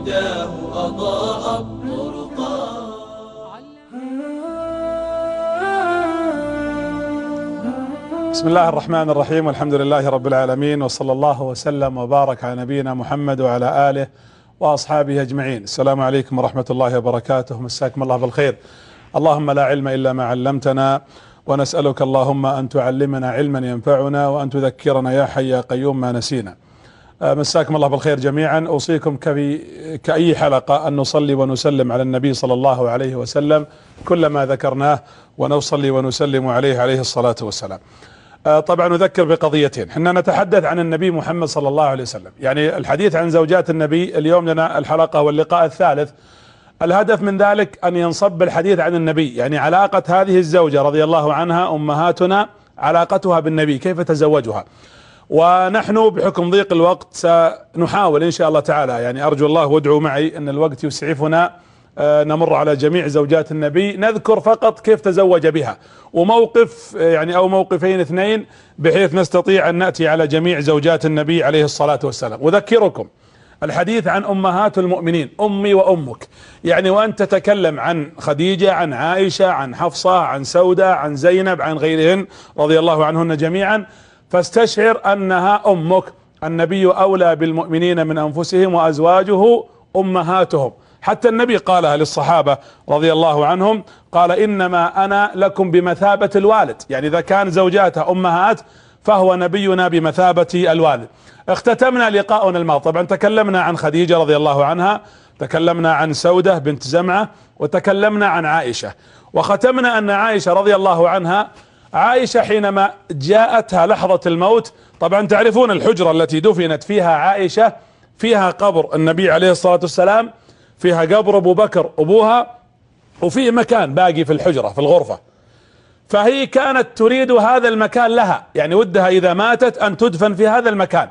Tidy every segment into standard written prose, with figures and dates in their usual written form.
هداه أضاء الطرقا. بسم الله الرحمن الرحيم، والحمد لله رب العالمين، وصلى الله وسلم وبارك على نبينا محمد وعلى آله وأصحابه أجمعين. السلام عليكم ورحمة الله وبركاته، مساكم الله بالخير. اللهم لا علم إلا ما علمتنا، ونسألك اللهم أن تعلمنا علما ينفعنا، وأن تذكرنا يا حي يا قيوم ما نسينا. مساكم الله بالخير جميعا. أوصيكم كأي حلقة أن نصلي ونسلم على النبي صلى الله عليه وسلم كلما ذكرناه، ونصلي ونسلم عليه الصلاة والسلام. طبعا نذكر بقضيتين. حنا نتحدث عن النبي محمد صلى الله عليه وسلم، يعني الحديث عن زوجات النبي. اليوم لنا الحلقة واللقاء الثالث. الهدف من ذلك أن ينصب الحديث عن النبي، يعني علاقة هذه الزوجة رضي الله عنها أمهاتنا، علاقتها بالنبي، كيف تزوجها. ونحن بحكم ضيق الوقت سنحاول إن شاء الله تعالى، يعني أرجو الله وادعوا معي أن الوقت يسعفنا، نمر على جميع زوجات النبي، نذكر فقط كيف تزوج بها، وموقف يعني أو موقفين اثنين، بحيث نستطيع أن نأتي على جميع زوجات النبي عليه الصلاة والسلام. أذكركم الحديث عن أمهات المؤمنين، أمي وأمك، يعني وأن تتكلم عن خديجة، عن عائشة، عن حفصة، عن سودة، عن زينب، عن غيرهن رضي الله عنهن جميعا، فاستشعر أنها أمك. النبي أولى بالمؤمنين من أنفسهم، وأزواجه أمهاتهم. حتى النبي قالها للصحابة رضي الله عنهم، قال إنما أنا لكم بمثابة الوالد، يعني إذا كان زوجاتها أمهات فهو نبينا بمثابة الوالد. اختتمنا لقاؤنا الماضي، طبعا تكلمنا عن خديجة رضي الله عنها، تكلمنا عن سودة بنت زمعة، وتكلمنا عن عائشة، وختمنا أن عائشة رضي الله عنها، عائشة حينما جاءتها لحظة الموت، طبعا تعرفون الحجرة التي دفنت فيها عائشة، فيها قبر النبي عليه الصلاة والسلام، فيها قبر أبو بكر أبوها، وفيه مكان باقي في الحجرة في الغرفة. فهي كانت تريد هذا المكان لها، يعني ودها إذا ماتت أن تدفن في هذا المكان.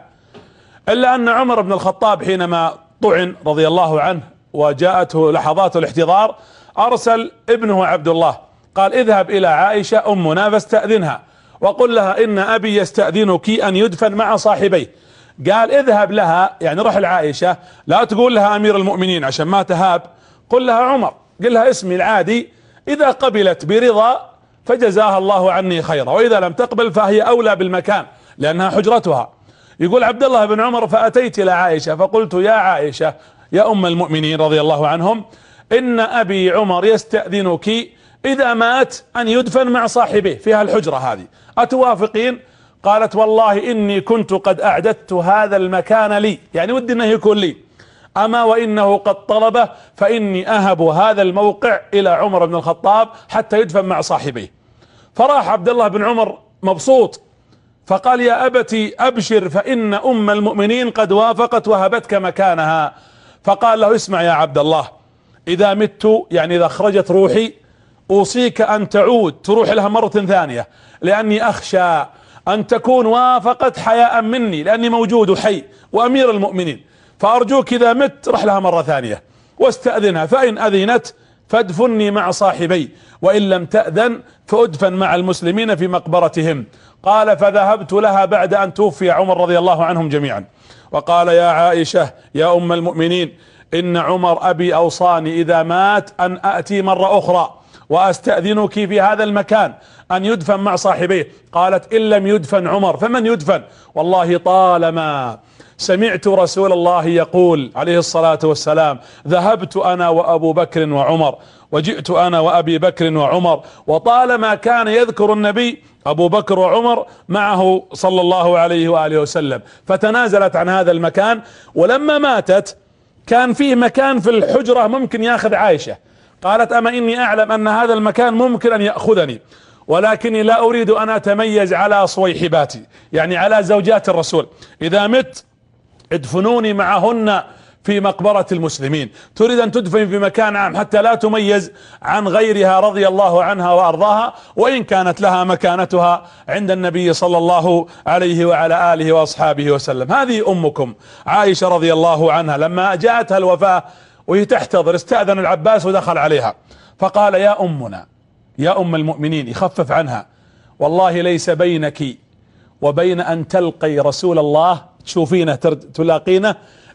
إلا أن عمر بن الخطاب حينما طعن رضي الله عنه وجاءته لحظات الاحتضار، أرسل ابنه عبد الله، قال اذهب إلى عائشة أمنا فاستأذنها، وقل لها إن أبي يستأذنك أن يدفن مع صاحبيه. قال اذهب لها، يعني روح لعائشة، لا تقول لها أمير المؤمنين عشان ما تهاب، قل لها عمر، قل لها اسمي العادي، إذا قبلت برضا فجزاها الله عني خيرا، وإذا لم تقبل فهي أولى بالمكان لأنها حجرتها. يقول عبد الله بن عمر فأتيت إلى عائشة فقلت يا عائشة يا أم المؤمنين رضي الله عنهم، إن أبي عمر يستأذنك إذا مات أن يدفن مع صاحبه في هالحجرة هذه، أتوافقين؟ قالت والله إني كنت قد أعددت هذا المكان لي، يعني ودي أنه يكون لي، أما وإنه قد طلبه فإني أهب هذا الموقع إلى عمر بن الخطاب حتى يدفن مع صاحبيه. فراح عبد الله بن عمر مبسوط، فقال يا أبتي أبشر فإن أم المؤمنين قد وافقت وهبتك مكانها. فقال له اسمع يا عبد الله، إذا مت، يعني إذا خرجت روحي، أوصيك أن تعود تروح لها مرة ثانية، لأني أخشى أن تكون وافقت حياء مني، لأني موجود وحي وأمير المؤمنين، فأرجوك إذا مت رح لها مرة ثانية واستأذنها، فإن أذنت فادفني مع صاحبي، وإن لم تأذن فأدفن مع المسلمين في مقبرتهم. قال فذهبت لها بعد أن توفي عمر رضي الله عنهم جميعا، وقال يا عائشة يا أم المؤمنين، إن عمر أبي أوصاني إذا مات أن أأتي مرة أخرى وأستأذنك في هذا المكان أن يدفن مع صاحبيه. قالت إن لم يدفن عمر فمن يدفن؟ والله طالما سمعت رسول الله يقول عليه الصلاة والسلام ذهبت أنا وأبو بكر وعمر، وجئت أنا وأبي بكر وعمر، وطالما كان يذكر النبي أبو بكر وعمر معه صلى الله عليه وآله وسلم، فتنازلت عن هذا المكان. ولما ماتت كان فيه مكان في الحجرة ممكن ياخذ عائشة، قالت أما إني أعلم أن هذا المكان ممكن أن يأخذني، ولكني لا أريد أن أتميز على صويحباتي، يعني على زوجات الرسول، إذا مت ادفنوني معهن في مقبرة المسلمين. تريد أن تدفن في مكان عام حتى لا تميز عن غيرها رضي الله عنها وأرضاها، وإن كانت لها مكانتها عند النبي صلى الله عليه وعلى آله وأصحابه وسلم. هذه أمكم عائشة رضي الله عنها، لما جاءتها الوفاة وهي تحتضر استأذن العباس ودخل عليها فقال يا أمنا يا أم المؤمنين، يخفف عنها، والله ليس بينك وبين أن تلقي رسول الله تشوفينه تلاقينه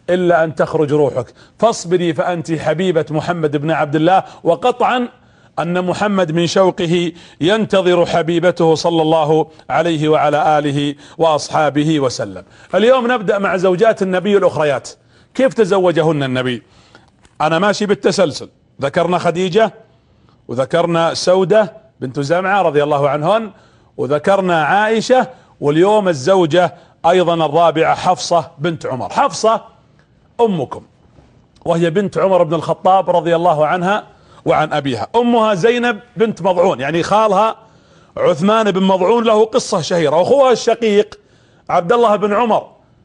إلا أن تخرج روحك، فاصبري فأنت حبيبة محمد بن عبد الله. وقطعا أن محمد من شوقه ينتظر حبيبته صلى الله عليه وعلى آله وأصحابه وسلم. اليوم نبدأ مع زوجات النبي الأخريات، كيف تزوجهن النبي. أنا ماشي بالتسلسل، ذكرنا خديجة، وذكرنا سودة بنت زمعة رضي الله عنهن، وذكرنا عائشة، واليوم الزوجة أيضا الرابعة حفصة بنت عمر. حفصة أمكم، وهي بنت عمر بن الخطاب رضي الله عنها وعن أبيها. أمها زينب بنت مضعون، يعني خالها عثمان بن مضعون له قصة شهيرة، وأخوها الشقيق عبد الله بن عمر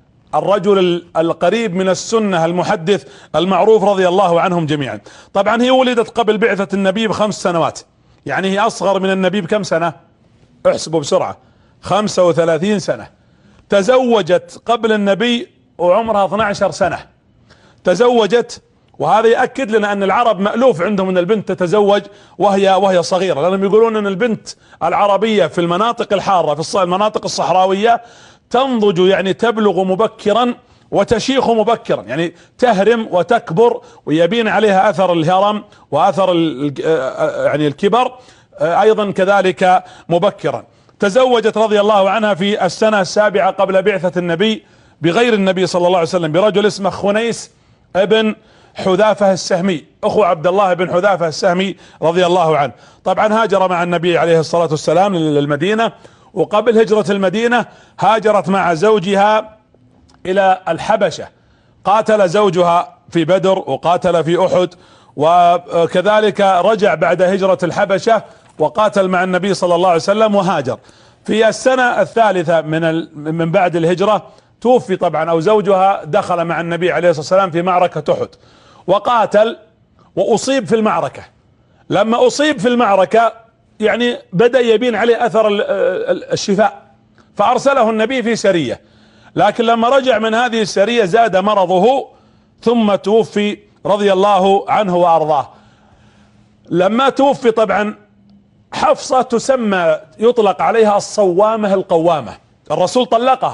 الرجل القريب من السنة المحدث المعروف رضي الله عنهم جميعا. طبعا هي ولدت قبل بعثة النبي ب5 سنوات، يعني هي أصغر من النبي بكم سنة؟ احسبوا بسرعة، 35 سنة. تزوجت قبل النبي وعمرها 12 سنة تزوجت. وهذا يأكد لنا أن العرب مألوف عندهم أن البنت تتزوج وهي صغيرة، لأنهم يقولون أن البنت العربية في المناطق الحارة في المناطق الصحراوية تنضج، يعني تبلغ مبكرا وتشيخ مبكرا، يعني تهرم وتكبر ويبين عليها أثر الهرم وأثر يعني الكبر أيضا كذلك مبكرا. تزوجت رضي الله عنها في السنة 7 قبل بعثة النبي بغير النبي صلى الله عليه وسلم، برجل اسمه خنيس ابن حذافة السهمي، أخو عبد الله بن حذافة السهمي رضي الله عنه. طبعا هاجر مع النبي عليه الصلاة والسلام للمدينة، وقبل هجرة المدينة هاجرت مع زوجها إلى الحبشة. قاتل زوجها في بدر وقاتل في أحد، وكذلك رجع بعد هجرة الحبشة وقاتل مع النبي صلى الله عليه وسلم وهاجر. في السنة الثالثة من بعد الهجرة توفي طبعا، أو زوجها دخل مع النبي عليه الصلاة والسلام في معركة أحد وقاتل وأصيب في المعركة. لما أصيب في المعركة يعني بدأ يبين عليه أثر الشفاء، فأرسله النبي في سرية، لكن لما رجع من هذه السرية زاد مرضه ثم توفي رضي الله عنه وأرضاه. لما توفي طبعا حفصة تسمى، يطلق عليها الصوامة القوامة. الرسول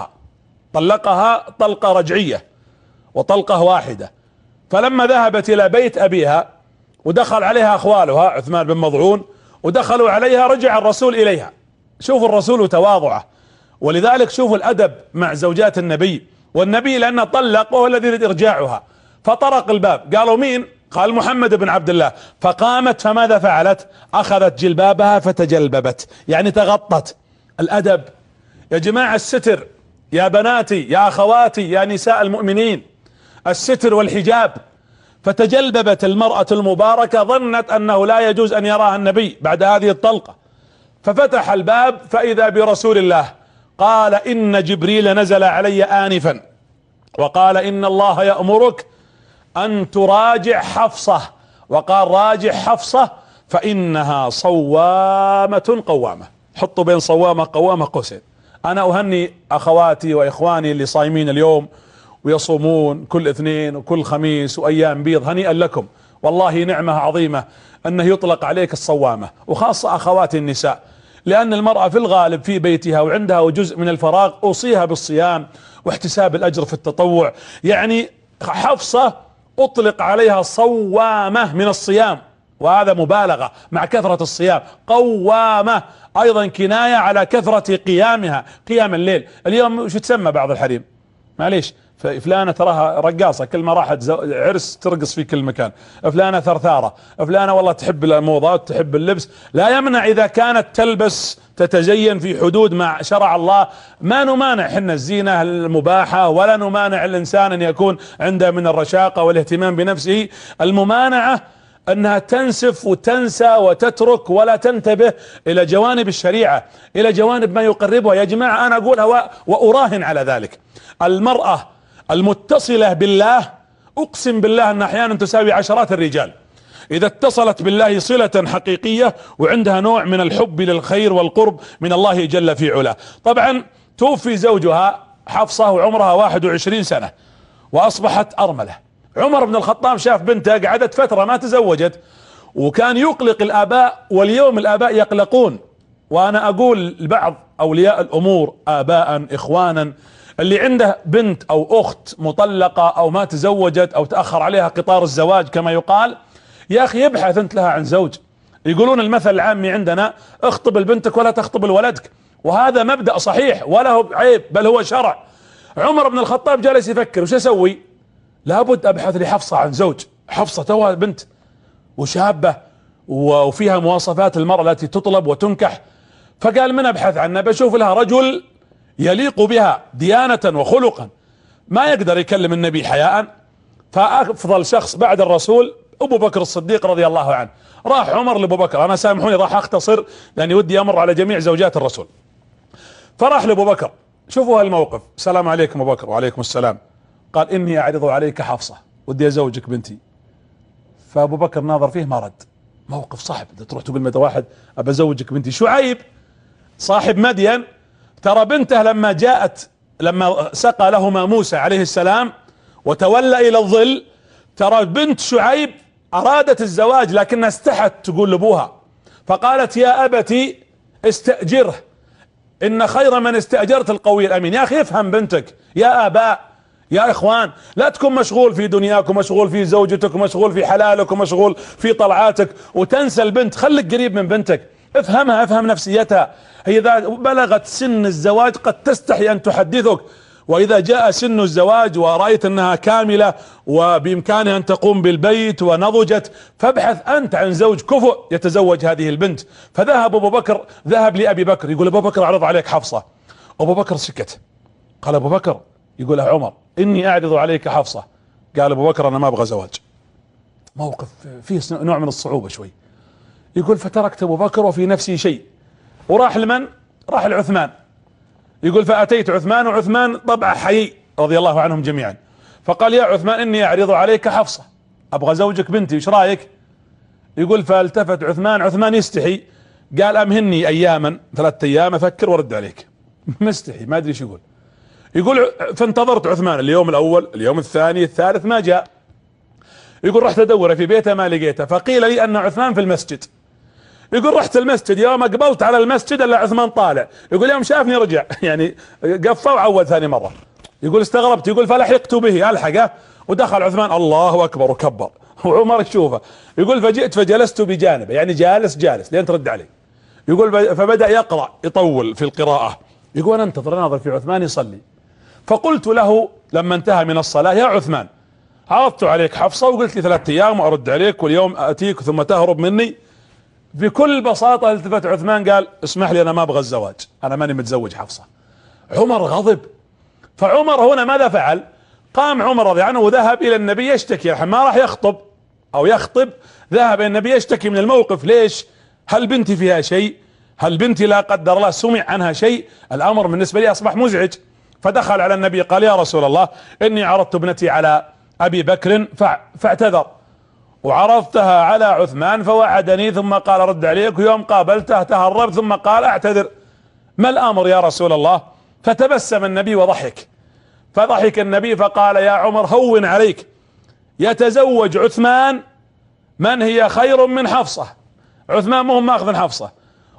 طلقها طلقة رجعية وطلقة واحدة، فلما ذهبت إلى بيت أبيها ودخل عليها أخوالها عثمان بن مضعون ودخلوا عليها، رجع الرسول إليها. شوفوا الرسول وتواضعه، ولذلك شوفوا الأدب مع زوجات النبي. والنبي لأنه طلق وهو الذي يريد إرجاعها، فطرق الباب، قالوا مين؟ قال محمد بن عبد الله. فقامت، فماذا فعلت؟ أخذت جلبابها فتجلببت، يعني تغطت. الأدب يا جماعة، الستر يا بناتي يا أخواتي يا نساء المؤمنين، الستر والحجاب. فتجلببت المرأة المباركة، ظنت أنه لا يجوز أن يراها النبي بعد هذه الطلقة، ففتح الباب فإذا برسول الله. قال إن جبريل نزل علي آنفا وقال إن الله يأمرك أن تراجع حفصة، وقال راجع حفصة فإنها صوامة قوامة. حطوا بين صوامة قوامة قوسين. أنا أهني أخواتي وإخواني اللي صايمين اليوم ويصومون كل اثنين وكل خميس وأيام بيض، هنيئا لكم، والله نعمة عظيمة أنه يطلق عليك الصوامة، وخاصة أخواتي النساء، لأن المرأة في الغالب في بيتها وعندها جزء من الفراغ أوصيها بالصيام واحتساب الأجر في التطوع. يعني حفصة أطلق عليها صوامة من الصيام، وهذا مبالغة مع كثرة الصيام. قوامة أيضا كناية على كثرة قيامها، قيام الليل. اليوم شو تسمى بعض الحريم؟ معليش، فلانة تراها رقاصة، كل ما راحت عرس ترقص في كل مكان. فلانة ثرثارة، فلانة والله تحب الموضات تحب اللبس. لا يمنع إذا كانت تلبس تتزين في حدود ما شرع الله، ما نمانع حنا الزينة المباحة، ولا نمانع الإنسان أن يكون عنده من الرشاقة والاهتمام بنفسه. الممانعة أنها تنسف وتنسى وتترك ولا تنتبه إلى جوانب الشريعة، إلى جوانب ما يقربها. يا جماعة أنا أقولها وأراهن على ذلك، المرأة المتصلة بالله أقسم بالله أن أحيانا تساوي عشرات الرجال إذا اتصلت بالله صلة حقيقية وعندها نوع من الحب للخير والقرب من الله جل في علاه. طبعا توفي زوجها حفصة وعمرها 21 سنة وأصبحت أرملة. عمر بن الخطاب شاف بنته قعدت فترة ما تزوجت، وكان يقلق الآباء، واليوم الآباء يقلقون. وأنا أقول لبعض أولياء الأمور، آباء إخوانا، اللي عنده بنت او اخت مطلقة او ما تزوجت او تأخر عليها قطار الزواج كما يقال، يا اخي يبحث انت لها عن زوج. يقولون المثل العامي عندنا اخطب لبنتك ولا تخطب لولدك، وهذا مبدأ صحيح ولا هو عيب بل هو شرع. عمر بن الخطاب جالس يفكر وش اسوي؟ لابد ابحث لحفصة عن زوج. حفصة توها بنت وشابة وفيها مواصفات المرأة التي تطلب وتنكح، فقال من ابحث عنها؟ بشوف لها رجل يليق بها ديانة وخلقا، ما يقدر يكلم النبي حياء. فافضل شخص بعد الرسول ابو بكر الصديق رضي الله عنه. راح عمر لابو بكر، انا سامحوني راح اختصر لاني ودي امر على جميع زوجات الرسول. فراح لابو بكر، شوفوا هالموقف، السلام عليكم ابو بكر. وعليكم السلام. قال اني اعرض عليك حفصة، ودي ازوجك بنتي. فابو بكر ناظر فيه ما رد. موقف صعب، تروح تقول متى واحد ابى ازوجك بنتي. شعيب صاحب مدين، ترى بنته لما جاءت لما سقى لهما موسى عليه السلام وتولى الى الظل، ترى بنت شعيب ارادت الزواج لكنها استحت تقول لابوها، فقالت يا ابتي استأجره ان خير من استأجرت القوي الامين. يا اخي افهم بنتك يا اباء يا اخوان، لا تكون مشغول في دنياك ومشغول في زوجتك ومشغول في حلالك ومشغول في طلعاتك وتنسى البنت. خليك قريب من بنتك، افهمها، افهم نفسيتها. هي اذا بلغت سن الزواج قد تستحي ان تحدثك، واذا جاء سن الزواج ورأيت انها كاملة وبامكانها ان تقوم بالبيت ونضجت، فابحث انت عن زوج كفؤ يتزوج هذه البنت. فذهب ابو بكر، ذهب لابي بكر يقول ابو بكر اعرض عليك حفصة. ابو بكر سكت. قال ابو بكر، يقول له عمر اني اعرض عليك حفصة. قال ابو بكر انا ما ابغى زواج. موقف فيه نوع من الصعوبة شوي. يقول فتركت ابو بكر وفي نفسي شيء، وراح لمن؟ راح لعثمان. يقول فاتيت عثمان، وعثمان طبعا حي رضي الله عنهم جميعا. فقال يا عثمان اني اعرض عليك حفصة، ابغى زوجك بنتي، ايش رايك؟ يقول فالتفت عثمان، عثمان يستحي، قال امهني اياما، 3 ايام افكر وارد عليك. مستحي ما ادري ايش يقول. يقول فانتظرت عثمان اليوم الاول، اليوم الثاني، الثالث، ما جاء. يقول رحت ادور في بيته ما لقيته، فقيل لي ان عثمان في المسجد. يقول رحت المسجد، يوم اقبلت على المسجد الا عثمان طالع. يقول يوم شافني رجع، يعني قفى وعود ثاني مرة. يقول استغربت، يقول فلحقت به الحقه، ودخل عثمان الله اكبر وكبر وعمر يشوفه. يقول فجئت فجلست بجانبه، يعني جالس لين ترد علي. يقول فبدأ يقرأ يطول في القراءة. يقول انا اناظر في عثمان يصلي. فقلت له لما انتهى من الصلاة يا عثمان عرضت عليك حفصة وقلت لي 3 ايام وارد عليك، واليوم اتيك ثم تهرب مني. بكل بساطة التفت عثمان قال اسمح لي انا ما ابغى الزواج، انا ماني متزوج حفصة. عمر غضب. فعمر هنا ماذا فعل؟ قام عمر رضي عنه وذهب الى النبي يشتكي، ما راح يخطب او يخطب، ذهب الى النبي يشتكي من الموقف. ليش؟ هل بنتي فيها شيء؟ هل بنتي لا قدر الله سمع عنها شيء؟ الامر بالنسبة لي اصبح مزعج. فدخل على النبي قال يا رسول الله اني عرضت ابنتي على ابي بكر فاعتذر، وعرضتها على عثمان فوعدني ثم قال رد عليك، ويوم قابلته تهرب ثم قال اعتذر، ما الامر يا رسول الله؟ فتبسم النبي وضحك. فضحك النبي فقال يا عمر هون عليك، يتزوج عثمان من هي خير من حفصة. عثمان مو ماخذ حفصة،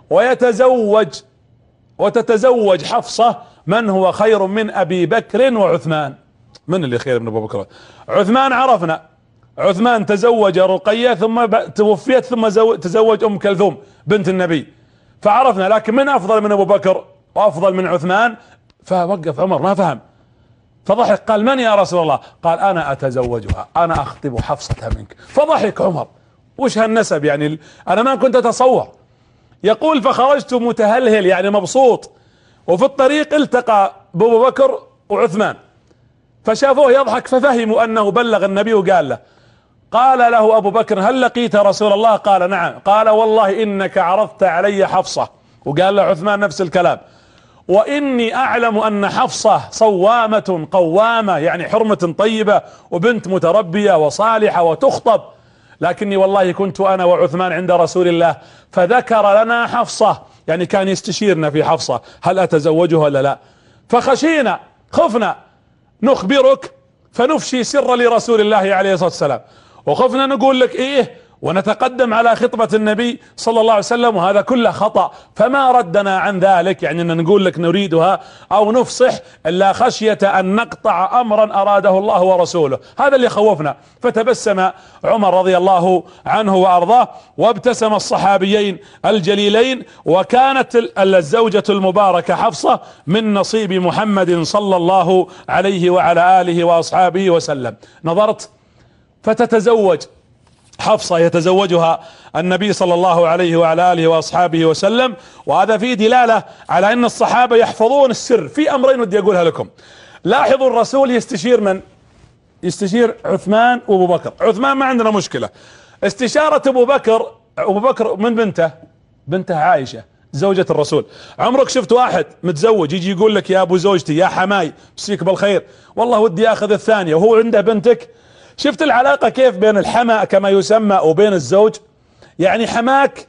وتتزوج حفصة من هو خير من ابي بكر وعثمان. من اللي خير من ابو بكر؟ عثمان عرفنا، عثمان تزوج رقية ثم توفيت ثم تزوج ام كلثوم بنت النبي، فعرفنا. لكن من افضل من ابو بكر وافضل من عثمان؟ فوقف عمر ما فهم، فضحك قال من يا رسول الله؟ قال انا اتزوجها، انا اخطب حفصة منك. فضحك عمر، وش هالنسب يعني؟ انا ما كنت اتصور. يقول فخرجت متهلهل يعني مبسوط، وفي الطريق التقى بابو بكر وعثمان فشافوه يضحك ففهموا انه بلغ النبي وقال له. قال له ابو بكر هل لقيت رسول الله؟ قال نعم. قال والله انك عرضت علي حفصة. وقال له عثمان نفس الكلام، واني اعلم ان حفصة صوامة قوامة، يعني حرمة طيبة وبنت متربية وصالحة وتخطب، لكني والله كنت انا وعثمان عند رسول الله فذكر لنا حفصة، يعني كان يستشيرنا في حفصة هل اتزوجها ولا لا، فخشينا خفنا نخبرك فنفشي سر لرسول الله عليه الصلاة والسلام، وخفنا نقول لك ايه ونتقدم على خطبة النبي صلى الله عليه وسلم، وهذا كله خطأ. فما ردنا عن ذلك، يعني أن نقول لك نريدها أو نفصح إلا خشية أن نقطع أمرا أراده الله ورسوله، هذا اللي خوفنا. فتبسم عمر رضي الله عنه وأرضاه، وابتسم الصحابيين الجليلين، وكانت الزوجة المباركة حفصة من نصيب محمد صلى الله عليه وعلى آله وأصحابه وسلم. نظرت فتتزوج حفصة، يتزوجها النبي صلى الله عليه وعلى آله وأصحابه وسلم، وهذا فيه دلالة على أن الصحابة يحفظون السر في أمرين ودي أقولها لكم. لاحظوا الرسول يستشير من؟ يستشير عثمان وأبو بكر. عثمان ما عندنا مشكلة. استشارة أبو بكر من بنته عائشة زوجة الرسول. عمرك شفت واحد متزوج يجي يقول لك يا أبو زوجتي يا حماي مسيك بالخير والله ودي أخذ الثانية وهو عنده بنتك؟ شفت العلاقة كيف بين الحما كما يسمى وبين الزوج؟ يعني حماك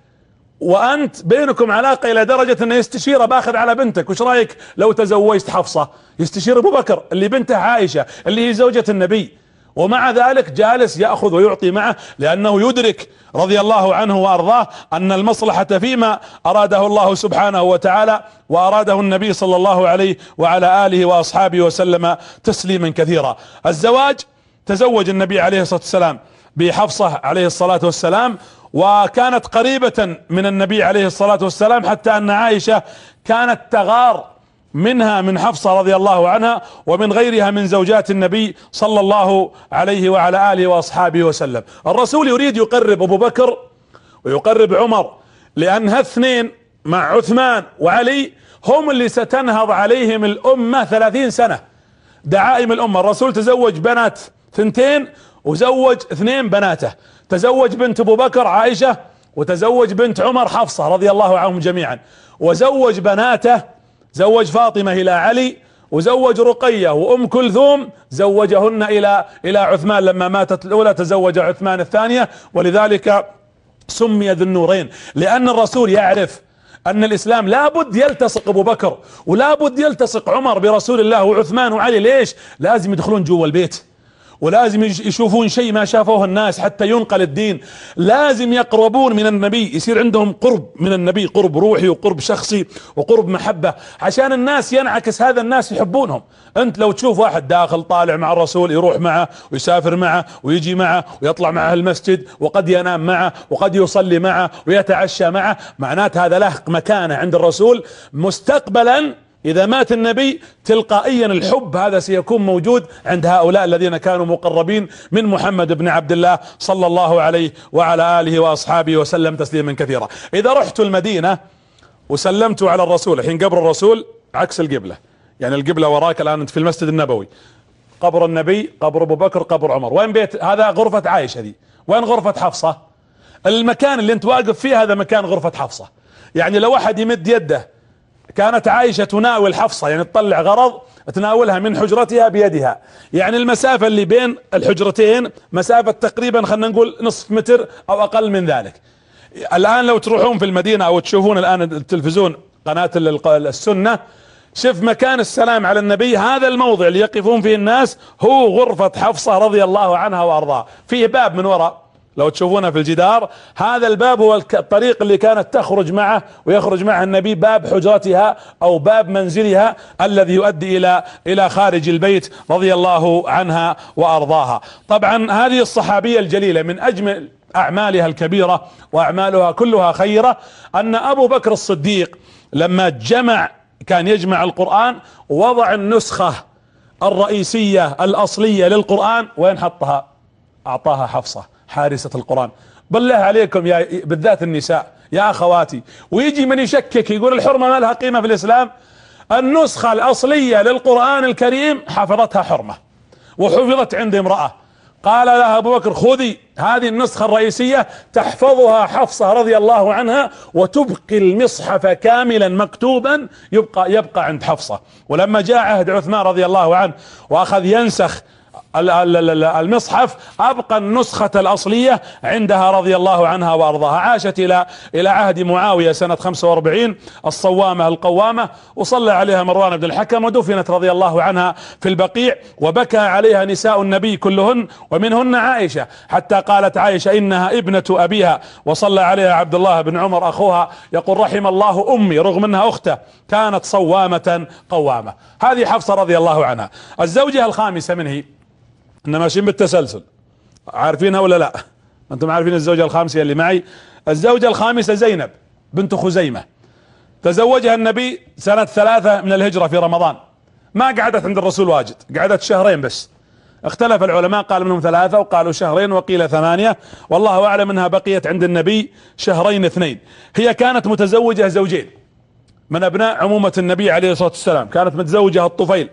وأنت بينكم علاقة إلى درجة أنه يستشير باخذ على بنتك. وش رأيك لو تزوجت حفصة؟ يستشير أبو بكر اللي بنته عائشة اللي هي زوجة النبي، ومع ذلك جالس يأخذ ويعطي معه، لأنه يدرك رضي الله عنه وأرضاه أن المصلحة فيما أراده الله سبحانه وتعالى وأراده النبي صلى الله عليه وعلى آله وأصحابه وسلم تسليما كثيرا. الزواج، تزوج النبي عليه الصلاة والسلام بحفصة عليه الصلاة والسلام، وكانت قريبة من النبي عليه الصلاة والسلام، حتى أن عائشة كانت تغار منها من حفصة رضي الله عنها ومن غيرها من زوجات النبي صلى الله عليه وعلى آله وأصحابه وسلم. الرسول يريد يقرب أبو بكر ويقرب عمر، لأن هالاثنين مع عثمان وعلي هم اللي ستنهض عليهم الأمة 30 سنة، دعائم الأمة. الرسول تزوج بنات 2 وزوج 2 بناته، تزوج بنت أبو بكر عائشة، وتزوج بنت عمر حفصة رضي الله عنهم جميعا، وزوج بناته، زوج فاطمة إلى علي، وزوج رقية وأم كلثوم زوجهن إلى عثمان. لما ماتت الأولى تزوج عثمان الثانية، ولذلك سمي ذو النورين، لأن الرسول يعرف أن الإسلام لابد يلتصق أبو بكر ولابد يلتصق عمر برسول الله وعثمان وعلي. ليش؟ لازم يدخلون جوا البيت، ولازم يشوفون شيء ما شافوه الناس حتى ينقل الدين. لازم يقربون من النبي، يصير عندهم قرب من النبي، قرب روحي وقرب شخصي وقرب محبة، عشان الناس ينعكس هذا، الناس يحبونهم. انت لو تشوف واحد داخل طالع مع الرسول يروح معه ويسافر معه ويجي معه ويطلع معه المسجد وقد ينام معه وقد يصلي معه ويتعشى معه، معنات هذا له مكانة عند الرسول. مستقبلا إذا مات النبي تلقائيا الحب هذا سيكون موجود عند هؤلاء الذين كانوا مقربين من محمد بن عبد الله صلى الله عليه وعلى آله وأصحابه وسلم تسليما كثيرا. إذا رحت المدينة وسلمت على الرسول، الحين قبر الرسول عكس القبلة، يعني القبلة وراك الآن أنت في المسجد النبوي، قبر النبي، قبر أبو بكر، قبر عمر. وين بيت هذا؟ غرفة عائشة دي. وين غرفة حفصة؟ المكان اللي أنت واقف فيه هذا مكان غرفة حفصة. يعني لو واحد يمد يده، كانت عائشة تناول حفصة، يعني تطلع غرض تناولها من حجرتها بيدها، يعني المسافة اللي بين الحجرتين مسافة تقريبا خلينا نقول نصف متر أو أقل من ذلك. الآن لو تروحون في المدينة أو تشوفون الآن التلفزيون قناة السنة، شوف مكان السلام على النبي، هذا الموضع اللي يقفون فيه الناس هو غرفة حفصة رضي الله عنها وأرضاها. فيه باب من وراء لو تشوفونها في الجدار، هذا الباب هو الطريق اللي كانت تخرج معه ويخرج معه النبي، باب حجرتها او باب منزلها الذي يؤدي الى خارج البيت رضي الله عنها وارضاها. طبعا هذه الصحابية الجليلة من اجمل اعمالها الكبيرة واعمالها كلها خيرة، ان ابو بكر الصديق لما كان يجمع القرآن ووضع النسخة الرئيسية الاصلية للقرآن، وين حطها؟ اعطاها حفصة حارسة القرآن. بالله عليكم يا بالذات النساء يا اخواتي، ويجي من يشكك يقول الحرمة ما لها قيمة في الاسلام، النسخة الاصلية للقرآن الكريم حفظتها حرمة وحفظت عند امرأة، قال لها ابو بكر خذي هذه النسخة الرئيسية تحفظها حفصة رضي الله عنها، وتبقي المصحف كاملا مكتوبا يبقى عند حفصة. ولما جاء عهد عثمان رضي الله عنه واخذ ينسخ المصحف أبقى النسخة الأصلية عندها رضي الله عنها وأرضاها. عاشت إلى عهد معاوية سنة 45 الصوامة القوامة، وصلى عليها مروان بن الحكم، ودفنت رضي الله عنها في البقيع، وبكى عليها نساء النبي كلهن ومنهن عائشة، حتى قالت عائشة إنها ابنة أبيها، وصلى عليها عبد الله بن عمر أخوها يقول رحم الله أمي رغم أنها أخته كانت صوامة قوامة. هذه حفصة رضي الله عنها. الزوجة الخامسة من هي؟ إنما ماشيين بالتسلسل، عارفينها ولا لا؟ أنتم عارفين الزوجة الخامسة اللي معي؟ الزوجة الخامسة زينب بنت خزيمة، تزوجها النبي سنة 3 من الهجرة في رمضان. ما قعدت عند الرسول واجد، قعدت شهرين بس. اختلف العلماء، قال منهم 3 وقالوا شهرين وقيل 8، والله أعلم انها بقيت عند النبي شهرين 2. هي كانت متزوجة زوجين من ابناء عمومة النبي عليه الصلاة والسلام. كانت متزوجة الطفيل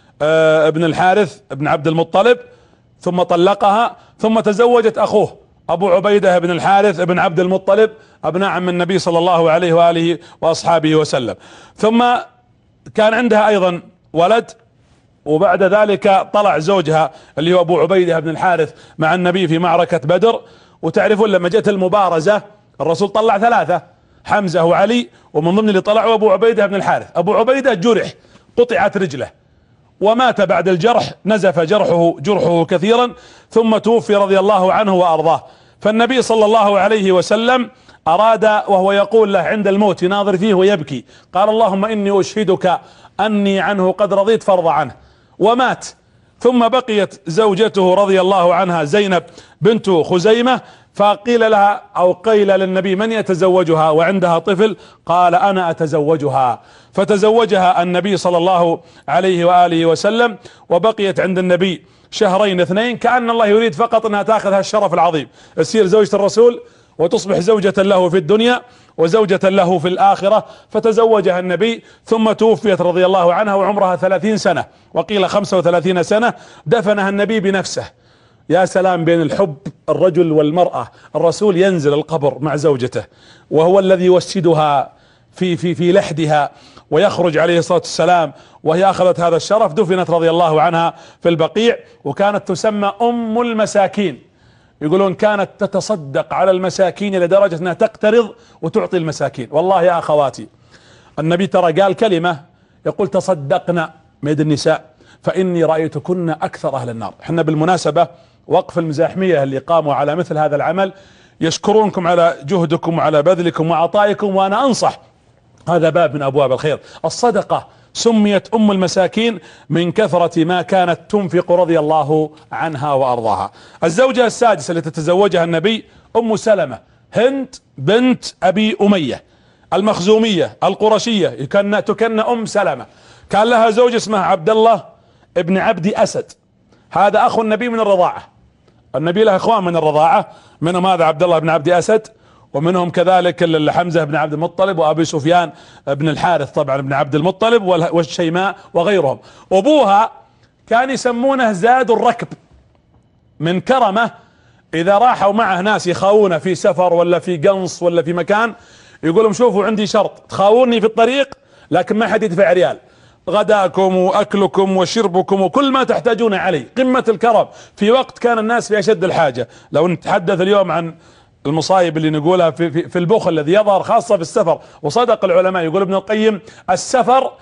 ابن الحارث ابن عبد المطلب، ثم طلقها، ثم تزوجت اخوه ابو عبيدة بن الحارث ابن عبد المطلب ابناء عم النبي صلى الله عليه وآله واصحابه وسلم. ثم كان عندها ايضا ولد، وبعد ذلك طلع زوجها اللي هو ابو عبيدة بن الحارث مع النبي في معركة بدر. وتعرفون لما جت المبارزة الرسول طلع 3، حمزة وعلي، ومن ضمن اللي طلعوا ابو عبيدة بن الحارث. ابو عبيدة جرح، قطعت رجله ومات بعد الجرح، نزف جرحه كثيرا، ثم توفي رضي الله عنه وارضاه. فالنبي صلى الله عليه وسلم اراد وهو يقول له عند الموت يناظر فيه ويبكي، قال اللهم اني اشهدك اني عنه قد رضيت فارض عنه، ومات. ثم بقيت زوجته رضي الله عنها زينب بنت خزيمة، فقيل لها او قيل للنبي من يتزوجها وعندها طفل؟ قال انا اتزوجها. فتزوجها النبي صلى الله عليه وآله وسلم، وبقيت عند النبي شهرين 2، كأن الله يريد فقط انها تاخذ هالشرف العظيم، تصير زوجة الرسول وتصبح زوجة له في الدنيا وزوجة له في الآخرة. فتزوجها النبي، ثم توفيت رضي الله عنها وعمرها 30 سنة وقيل 35 سنة. دفنها النبي بنفسه. يا سلام بين الحب الرجل والمرأة. الرسول ينزل القبر مع زوجته وهو الذي يوسدها في لحدها، ويخرج عليه الصلاة والسلام وهي أخذت هذا الشرف. دفنت رضي الله عنها في البقيع، وكانت تسمى أم المساكين. يقولون كانت تتصدق على المساكين لدرجة انها تقترض وتعطي المساكين. والله يا اخواتي النبي ترى قال كلمة، يقول تصدقنا ميد النساء فاني رأيتكن اكثر اهل النار. احنا بالمناسبة وقف المزاحمية اللي قاموا على مثل هذا العمل يشكرونكم على جهدكم وعلى بذلكم وعطائكم، وانا انصح هذا باب من ابواب الخير. الصدقة سميت ام المساكين من كثرة ما كانت تنفق رضي الله عنها وارضاها. الزوجة السادسة التي تزوجها النبي ام سلمة هند بنت ابي امية المخزومية القرشية، تكن ام سلمة. كان لها زوج اسمه عبد الله ابن عبد اسد، هذا اخو النبي من الرضاعة. النبي له اخوان من الرضاعة، منهم هذا عبد الله بن عبد اسد، ومنهم كذلك حمزة بن عبد المطلب، وابي سفيان بن الحارث طبعا بن عبد المطلب، والشيماء وغيرهم. ابوها كان يسمونه زاد الركب، من كرمه اذا راحوا معه ناس يخاونه في سفر ولا في قنص ولا في مكان، يقول لهم شوفوا عندي شرط، تخاوني في الطريق لكن ما حد يدفع ريال، غداكم واكلكم وشربكم وكل ما تحتاجون علي. قمة الكرم في وقت كان الناس في اشد الحاجة. لو نتحدث اليوم عن المصايب اللي نقولها في البخل الذي يظهر خاصة في السفر، وصدق العلماء يقول ابن القيم السفر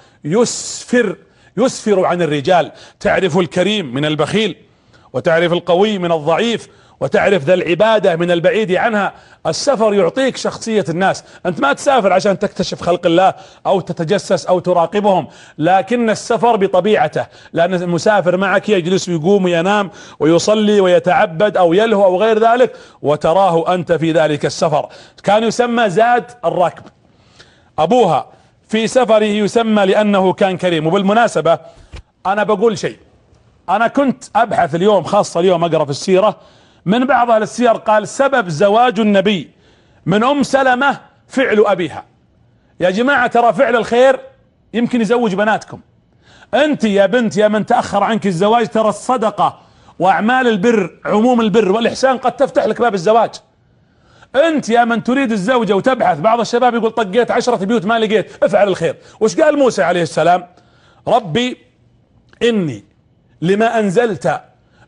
يسفر عن الرجال. تعرف الكريم من البخيل، وتعرف القوي من الضعيف، وتعرف ذا العبادة من البعيد عنها. السفر يعطيك شخصية الناس. انت ما تسافر عشان تكتشف خلق الله او تتجسس او تراقبهم، لكن السفر بطبيعته، لان المسافر معك يجلس ويقوم وينام ويصلي ويتعبد او يلهو او غير ذلك، وتراه انت في ذلك السفر. كان يسمى زاد الراكب. ابوها في سفره يسمى لانه كان كريم. وبالمناسبة انا بقول شيء، انا كنت ابحث اليوم، خاصة اليوم اقرأ في السيرة، من بعض اهل السير قال سبب زواج النبي من ام سلمة فعل ابيها. يا جماعة ترى فعل الخير يمكن يزوج بناتكم. انت يا بنت يا من تأخر عنك الزواج، ترى الصدقة واعمال البر عموم البر والاحسان قد تفتح لك باب الزواج. انت يا من تريد الزوجة وتبحث، بعض الشباب يقول طقيت 10 بيوت ما لقيت، افعل الخير. وش قال موسى عليه السلام؟ ربي اني لما انزلت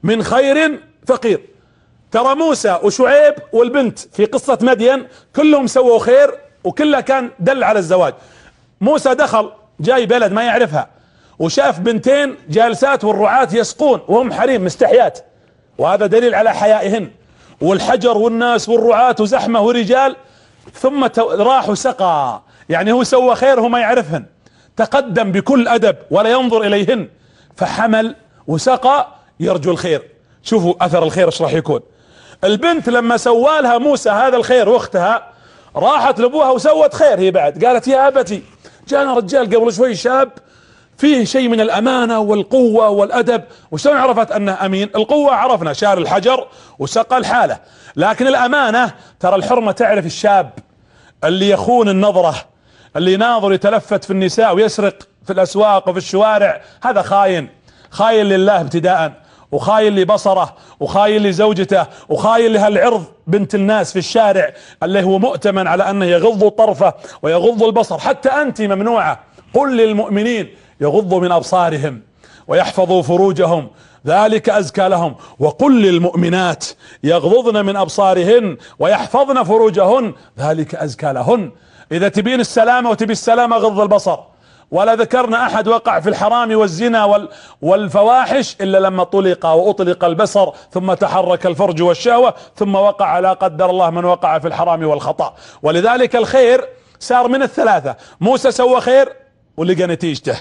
من خير فقير. ترى موسى وشعيب والبنت في قصة مدين كلهم سووا خير وكلها كان دل على الزواج. موسى دخل جاي بلد ما يعرفها وشاف بنتين جالسات والرعاة يسقون وهم حريم مستحيات، وهذا دليل على حيائهن، والحجر والناس والرعاة وزحمة ورجال، ثم راح وسقى، يعني هو سوى خير هو ما يعرفهن، تقدم بكل أدب ولا ينظر إليهن، فحمل وسقى يرجو الخير. شوفوا أثر الخير ايش راح يكون. البنت لما سوالها موسى هذا الخير واختها راحت لابوها وسوت خير هي بعد، قالت يا أبتي جانا رجال قبل شوي شاب فيه شيء من الأمانة والقوة والأدب. وشلون عرفت أنه أمين؟ القوة عرفنا شال الحجر وسقى الحالة، لكن الأمانة ترى الحرمة تعرف الشاب اللي يخون النظرة، اللي ناظر يتلفت في النساء ويسرق في الأسواق وفي الشوارع، هذا خاين، خاين لله ابتداء، وخاين لبصره، وخاين لزوجته، وخاين لهالعرض بنت الناس في الشارع اللي هو مؤتمن على أنه يغض طرفه ويغض البصر. حتى أنت ممنوعة. قل للمؤمنين يغضوا من أبصارهم ويحفظوا فروجهم ذلك أزكى لهم، وقل للمؤمنات يغضضن من أبصارهن ويحفظن فروجهن ذلك أزكى لهن. إذا تبين السلامة وتبي السلامة غض البصر. ولا ذكرنا أحد وقع في الحرام والزنا والفواحش إلا لما طلق وأطلق البصر ثم تحرك الفرج والشهوة ثم وقع لا قدر الله من وقع في الحرام والخطأ. ولذلك الخير صار من الثلاثة. موسى سوى خير ولقى نتيجته،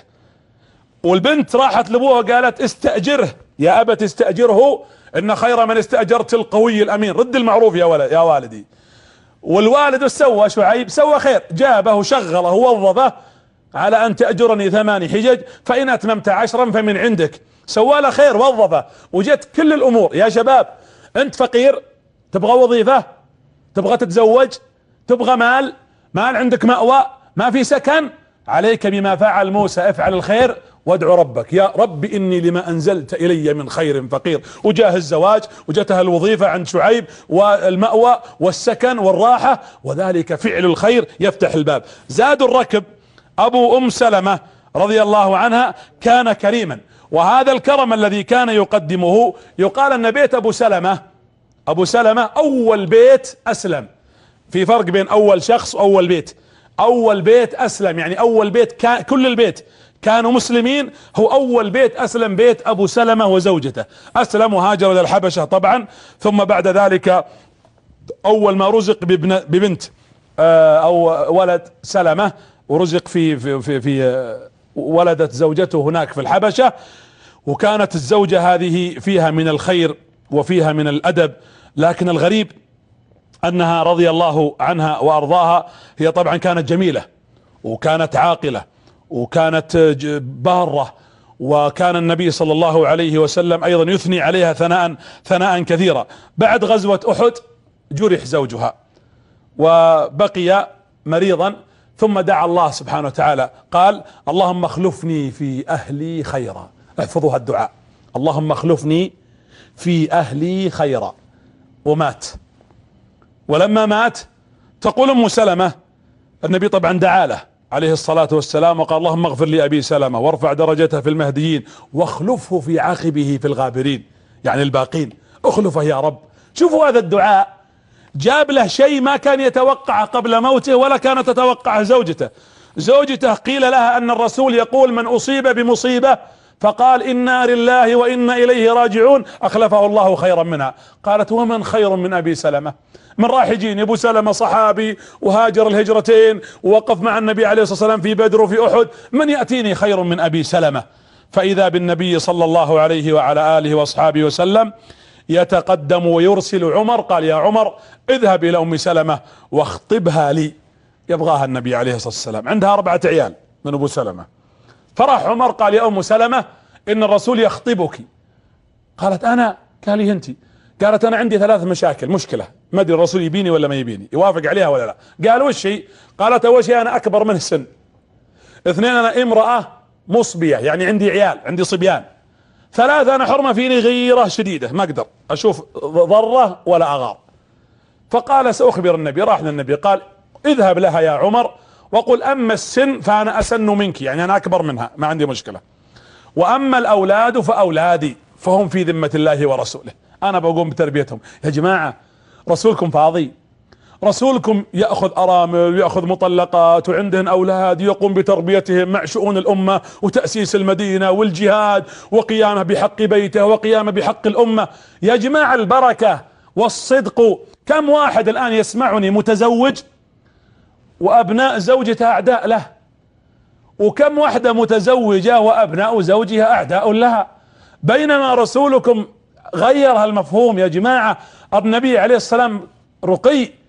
والبنت راحت لابوها قالت استأجره يا أبت استأجره إن خير من استأجرت القوي الأمين، رد المعروف يا ولد يا والدي. والوالد سوى شعيب سوى خير، جابه وشغله ووظفه على أن تأجرني 8 حجج فإن أتممت 10 فمن عندك. سوى له خير وظفه، وجت كل الأمور. يا شباب أنت فقير تبغى وظيفة، تبغى تتزوج، تبغى مال عندك مأوى، ما في سكن، عليك بما فعل موسى، افعل الخير وادعو ربك يا رب إني لما أنزلت إلي من خير فقير. وجاه الزواج وجتها الوظيفة عند شعيب والمأوى والسكن والراحة، وذلك فعل الخير يفتح الباب. زاد الركب أبو أم سلمة رضي الله عنها كان كريما، وهذا الكرم الذي كان يقدمه يقال أن بيت أبو سلمة أول بيت أسلم. في فرق بين أول شخص وأول بيت. أول بيت أسلم يعني أول بيت كل البيت كانوا مسلمين، هو أول بيت أسلم بيت أبو سلمة وزوجته. أسلم وهاجر إلى الحبشة طبعا، ثم بعد ذلك أول ما رزق ببنت أو ولد سلمة، ورزق في ولدت زوجته هناك في الحبشة، وكانت الزوجة هذه فيها من الخير وفيها من الأدب. لكن الغريب أنها رضي الله عنها وأرضاها هي طبعا كانت جميلة وكانت عاقلة وكانت بارة، وكان النبي صلى الله عليه وسلم أيضا يثني عليها ثناء كثيرا. بعد غزوة أحد جرح زوجها وبقي مريضا، ثم دعا الله سبحانه وتعالى قال اللهم اخلفني في أهلي خيرا. احفظوا هالدعاء، اللهم اخلفني في أهلي خيرا. ومات. ولما مات تقول أم سلمة النبي طبعا دعا له عليه الصلاة والسلام وقال اللهم اغفر لي أبي سلمة وارفع درجته في المهديين واخلفه في عقبه في الغابرين، يعني الباقين، اخلفه يا رب. شوفوا هذا الدعاء جاب له شيء ما كان يتوقع قبل موته ولا كانت تتوقع زوجته قيل لها أن الرسول يقول من أصيب بمصيبة فقال إنا لله وإنا إليه راجعون أخلفه الله خيرا منها. قالت ومن خير من أبي سلمة؟ من راح يجيني؟ أبو سلمة صحابي وهاجر الهجرتين ووقف مع النبي عليه الصلاة والسلام في بدر وفي أحد، من يأتيني خير من أبي سلمة؟ فإذا بالنبي صلى الله عليه وعلى آله وأصحابه وسلم يتقدم ويرسل عمر، قال يا عمر اذهب إلى أم سلمة واخطبها لي. يبغاها النبي عليه الصلاة والسلام، عندها 4 عيال من أبو سلمة. فراح عمر قال يا أم سلمة إن الرسول يخطبك. قالت أنا؟ قال لي أنت. قالت أنا عندي 3 مشاكل، مشكلة ما أدري الرسول يبيني ولا ما يبيني، يوافق عليها ولا لا. قال وش هي؟ قالت أول شيء أنا أكبر منه سن، 2 أنا امرأة مصبية يعني عندي عيال، عندي صبيان، 3 أنا حرمة فيني غيرة شديدة ما أقدر أشوف ضرة ولا أغار. فقال سأخبر النبي. راح للنبي قال اذهب لها يا عمر وقل أما السن فأنا أسن منك، يعني أنا أكبر منها ما عندي مشكلة، وأما الأولاد فأولادي فهم في ذمة الله ورسوله. انا بقوم بتربيتهم. يا جماعة رسولكم فاضي؟ رسولكم يأخذ أرامل ويأخذ مطلقات وعندهن أولاد يقوم بتربيتهم مع شؤون الأمة وتأسيس المدينة والجهاد وقيامه بحق بيته وقيامه بحق الأمة. يا جماعة البركة والصدق. كم واحد الآن يسمعني متزوج وأبناء زوجته أعداء له، وكم واحدة متزوجة وأبناء زوجها أعداء لها، بينما رسولكم غير هالمفهوم. يا جماعة النبي عليه السلام رقي،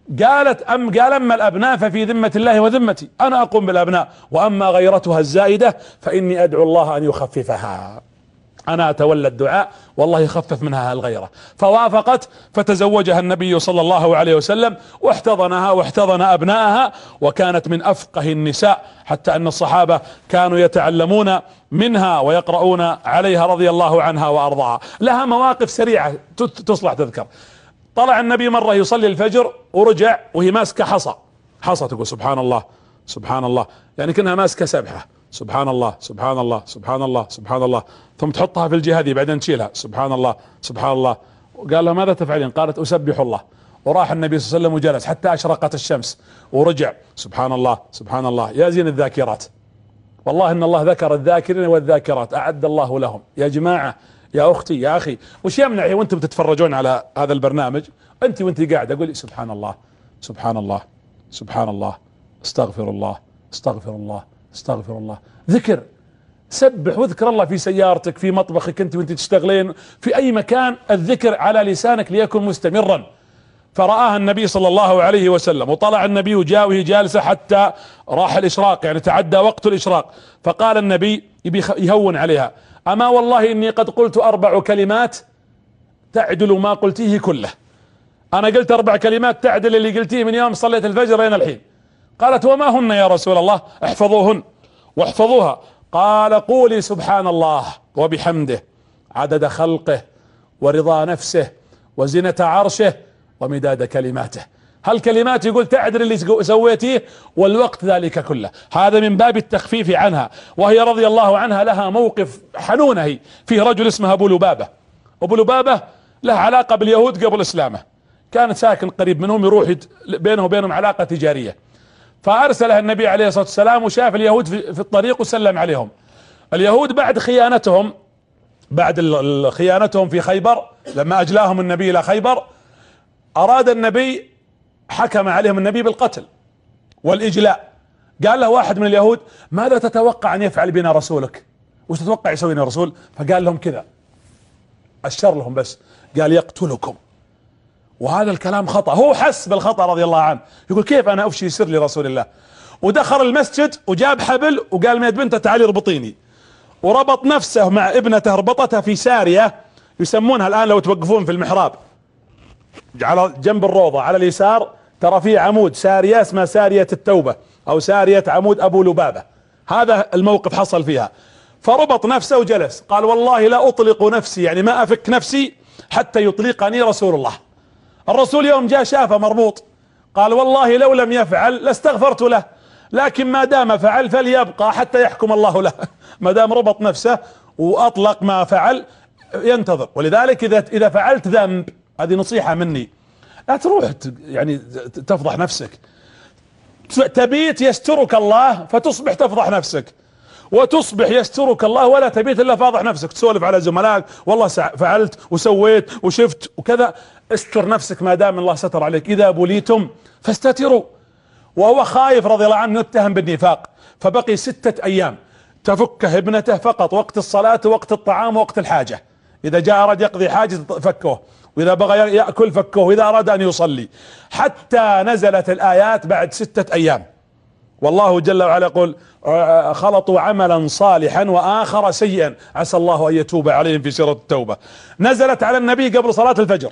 قال اما الابناء ففي ذمة الله وذمتي، انا اقوم بالابناء، واما غيرتها الزائدة فاني ادعو الله ان يخففها، انا اتولى الدعاء والله يخفف منها الغيرة. فوافقت فتزوجها النبي صلى الله عليه وسلم واحتضنها واحتضن ابنائها، وكانت من افقه النساء، حتى ان الصحابة كانوا يتعلمون منها ويقرؤون عليها رضي الله عنها وارضاها. لها مواقف سريعة تصلح تذكر. طلع النبي مرة يصلي الفجر ورجع وهي ماسكة حصى تقول سبحان الله سبحان الله، يعني كأنها ماسكة سبحة، سبحان الله سبحان الله سبحان الله سبحان الله، ثم تحطها في الجهة دي بعدين تشيلها سبحان الله سبحان الله. قال لها ماذا تفعلين؟ قالت أسبح الله. وراح النبي صلى الله عليه وسلم وجلس حتى أشرقت الشمس ورجع سبحان الله سبحان الله. يا زين الذاكرات، والله إن الله ذكر الذاكرين والذاكرات أعد الله لهم. يا جماعة يا اختي يا اخي، وش يمنع وانتم تتفرجون على هذا البرنامج وانت قاعد اقول سبحان الله سبحان الله سبحان الله استغفر الله استغفر الله استغفر الله. ذكر، سبح واذكر الله في سيارتك، في مطبخك، وانت تشتغلين، في اي مكان الذكر على لسانك ليكن مستمرا. فرآها النبي صلى الله عليه وسلم، وطلع النبي وجاء وهي جالسة حتى راح الاشراق، يعني تعدى وقت الاشراق. فقال النبي يبي يهون عليها: اما والله اني قد قلت 4 كلمات تعدل ما قلتيه كله. انا قلت 4 كلمات تعدل اللي قلتيه من يوم صليت الفجر الى الحين. قالت: وما هن يا رسول الله؟ احفظوهن واحفظوها. قال: قولي سبحان الله وبحمده عدد خلقه ورضا نفسه وزنة عرشه ومداد كلماته. هالكلمات يقول تعدل اللي سويتيه والوقت ذلك كله. هذا من باب التخفيف عنها. وهي رضي الله عنها لها موقف حنونة، هي فيه رجل اسمه ابو لبابة. ابو لبابة له علاقة باليهود قبل اسلامه، كان ساكن قريب منهم، يروح بينه وبينهم علاقة تجارية. فارسلها النبي عليه الصلاة والسلام وشاف اليهود في الطريق وسلم عليهم. اليهود بعد خيانتهم في خيبر، لما اجلاهم النبي الى خيبر، اراد النبي، حكم عليهم النبي بالقتل والاجلاء. قال له واحد من اليهود: ماذا تتوقع ان يفعل بنا رسولك؟ وش تتوقع يسوي لنا الرسول؟ فقال لهم كذا، اشر لهم بس، قال: يقتلكم. وهذا الكلام خطأ، هو حس بالخطأ رضي الله عنه، يقول كيف انا افشي سر لرسول الله؟ ودخل المسجد وجاب حبل وقال من بنته تعالي اربطيني، وربط نفسه مع ابنته، ربطتها في سارية يسمونها الان لو توقفون في المحراب على جنب الروضة على اليسار ترى في عمود سارية اسمها سارية التوبة او سارية عمود ابو لبابة. هذا الموقف حصل فيها. فربط نفسه وجلس، قال: والله لا اطلق نفسي، يعني ما افك نفسي حتى يطلقني رسول الله. الرسول يوم جاء شافه مربوط، قال: والله لو لم يفعل لاستغفرت له، لكن ما دام فعل فليبقى حتى يحكم الله له. ما دام ربط نفسه واطلق ما فعل ينتظر. ولذلك اذا فعلت ذنب، هذه نصيحة مني، لا تروح يعني تفضح نفسك. تبيت يسترك الله فتصبح تفضح نفسك، وتصبح يسترك الله ولا تبيت الا فاضح نفسك، تسولف على زملائك والله فعلت وسويت وشفت وكذا. استر نفسك ما دام الله ستر عليك. اذا بليتم فاستتروا. وهو خايف رضي الله عنه يتهم بالنفاق، فبقي 6 ايام تفكه ابنته فقط وقت الصلاة ووقت الطعام ووقت الحاجة. اذا جاء اراد يقضي حاجة فكوه، واذا بغى يأكل فكوه، واذا اراد ان يصلي، حتى نزلت الايات بعد 6 ايام. والله جل وعلا يقول: خلطوا عملا صالحا واخر سيئا عسى الله ان يتوب عليهم في سورة التوبة. نزلت على النبي قبل صلاة الفجر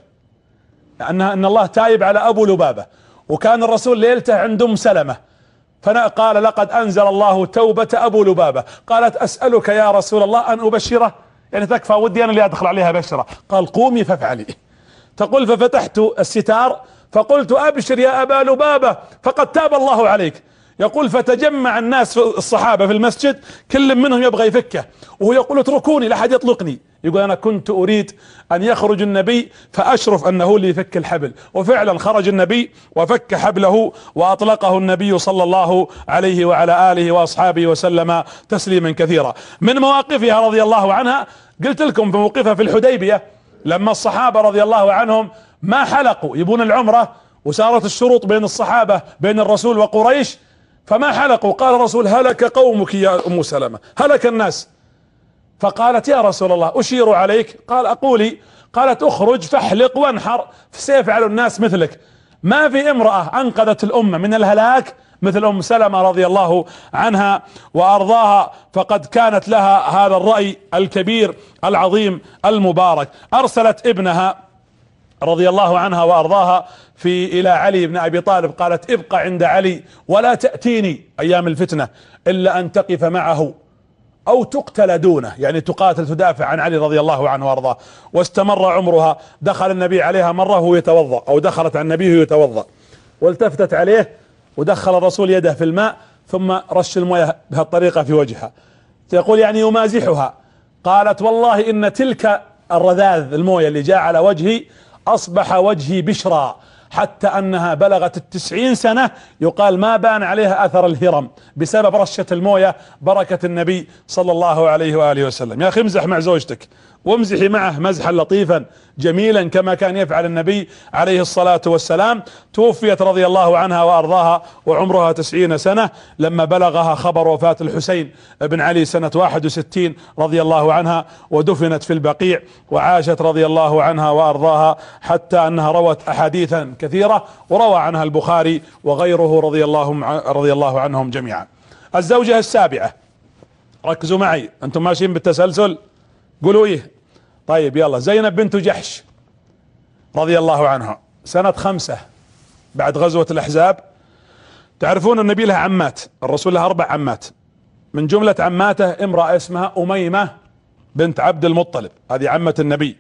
ان الله تايب على ابو لبابة، وكان الرسول ليلته عند ام سلمة، فقال: لقد انزل الله توبة ابو لبابة. قالت: اسألك يا رسول الله ان ابشره، يعني تكفى ودي انا اللي ادخل عليها بشرة. قال: قومي فافعلي. تقول: ففتحت الستار فقلت: ابشر يا ابا لبابة فقد تاب الله عليك. يقول: فتجمع الناس الصحابة في المسجد، كل منهم يبغى يفكه، وهو يقول: اتركوني لا احد يطلقني. يقول أنا كنت أريد أن يخرج النبي فأشرف أنه اللي يفك الحبل، وفعلا خرج النبي وفك حبله وأطلقه النبي صلى الله عليه وعلى آله وأصحابه وسلم تسليما كثيرا. من مواقفها رضي الله عنها قلت لكم في موقفها في الحديبية لما الصحابة رضي الله عنهم ما حلقوا يبون العمرة، وصارت الشروط بين الصحابة بين الرسول وقريش، فما حلقوا. قال الرسول هلك قومك يا أم سلمة، هلك الناس. فقالت يا رسول الله أشير عليك؟ قال أقولي. قالت اخرج فاحلق وانحر سيفعل الناس مثلك. ما في امرأة أنقذت الأمة من الهلاك مثل أم سلمة رضي الله عنها وأرضاها، فقد كانت لها هذا الرأي الكبير العظيم المبارك. أرسلت ابنها رضي الله عنها وأرضاها إلى علي بن أبي طالب، قالت ابقى عند علي ولا تأتيني أيام الفتنة إلا أن تقف معه أو تقتل دونه، يعني تقاتل تدافع عن علي رضي الله عنه وأرضاه. واستمر عمرها. دخل النبي عليها مرة وهو يتوضأ، أو دخلت على النبي وهو يتوضأ، والتفتت عليه ودخل الرسول يده في الماء ثم رش المياه بهالطريقة في وجهها، يقول يعني يمازحها. قالت والله إن تلك الرذاذ المويه اللي جاء على وجهي أصبح وجهي بشرى، حتى أنها بلغت 90 سنة يقال ما بان عليها أثر الهرم بسبب رشة المويه بركة النبي صلى الله عليه وآله وسلم. يا أخي امزح مع زوجتك وامزحي معه مزحا لطيفا جميلا كما كان يفعل النبي عليه الصلاة والسلام. توفيت رضي الله عنها وأرضاها وعمرها 90 سنة لما بلغها خبر وفاة الحسين بن علي سنة 61 رضي الله عنها، ودفنت في البقيع، وعاشت رضي الله عنها وأرضاها حتى أنها روت أحاديثا كثيرة، وروى عنها البخاري وغيره رضي الله عنهم جميعا. الزوجة السابعة، ركزوا معي أنتم ماشيين بالتسلسل، قولوا ايه. طيب يلا، زينب بنت جحش رضي الله عنها سنة 5 بعد غزوة الأحزاب. تعرفون النبي له عمات، الرسول له 4 عمات، من جملة عماته امرأة اسمها أميمة بنت عبد المطلب، هذه عمة النبي.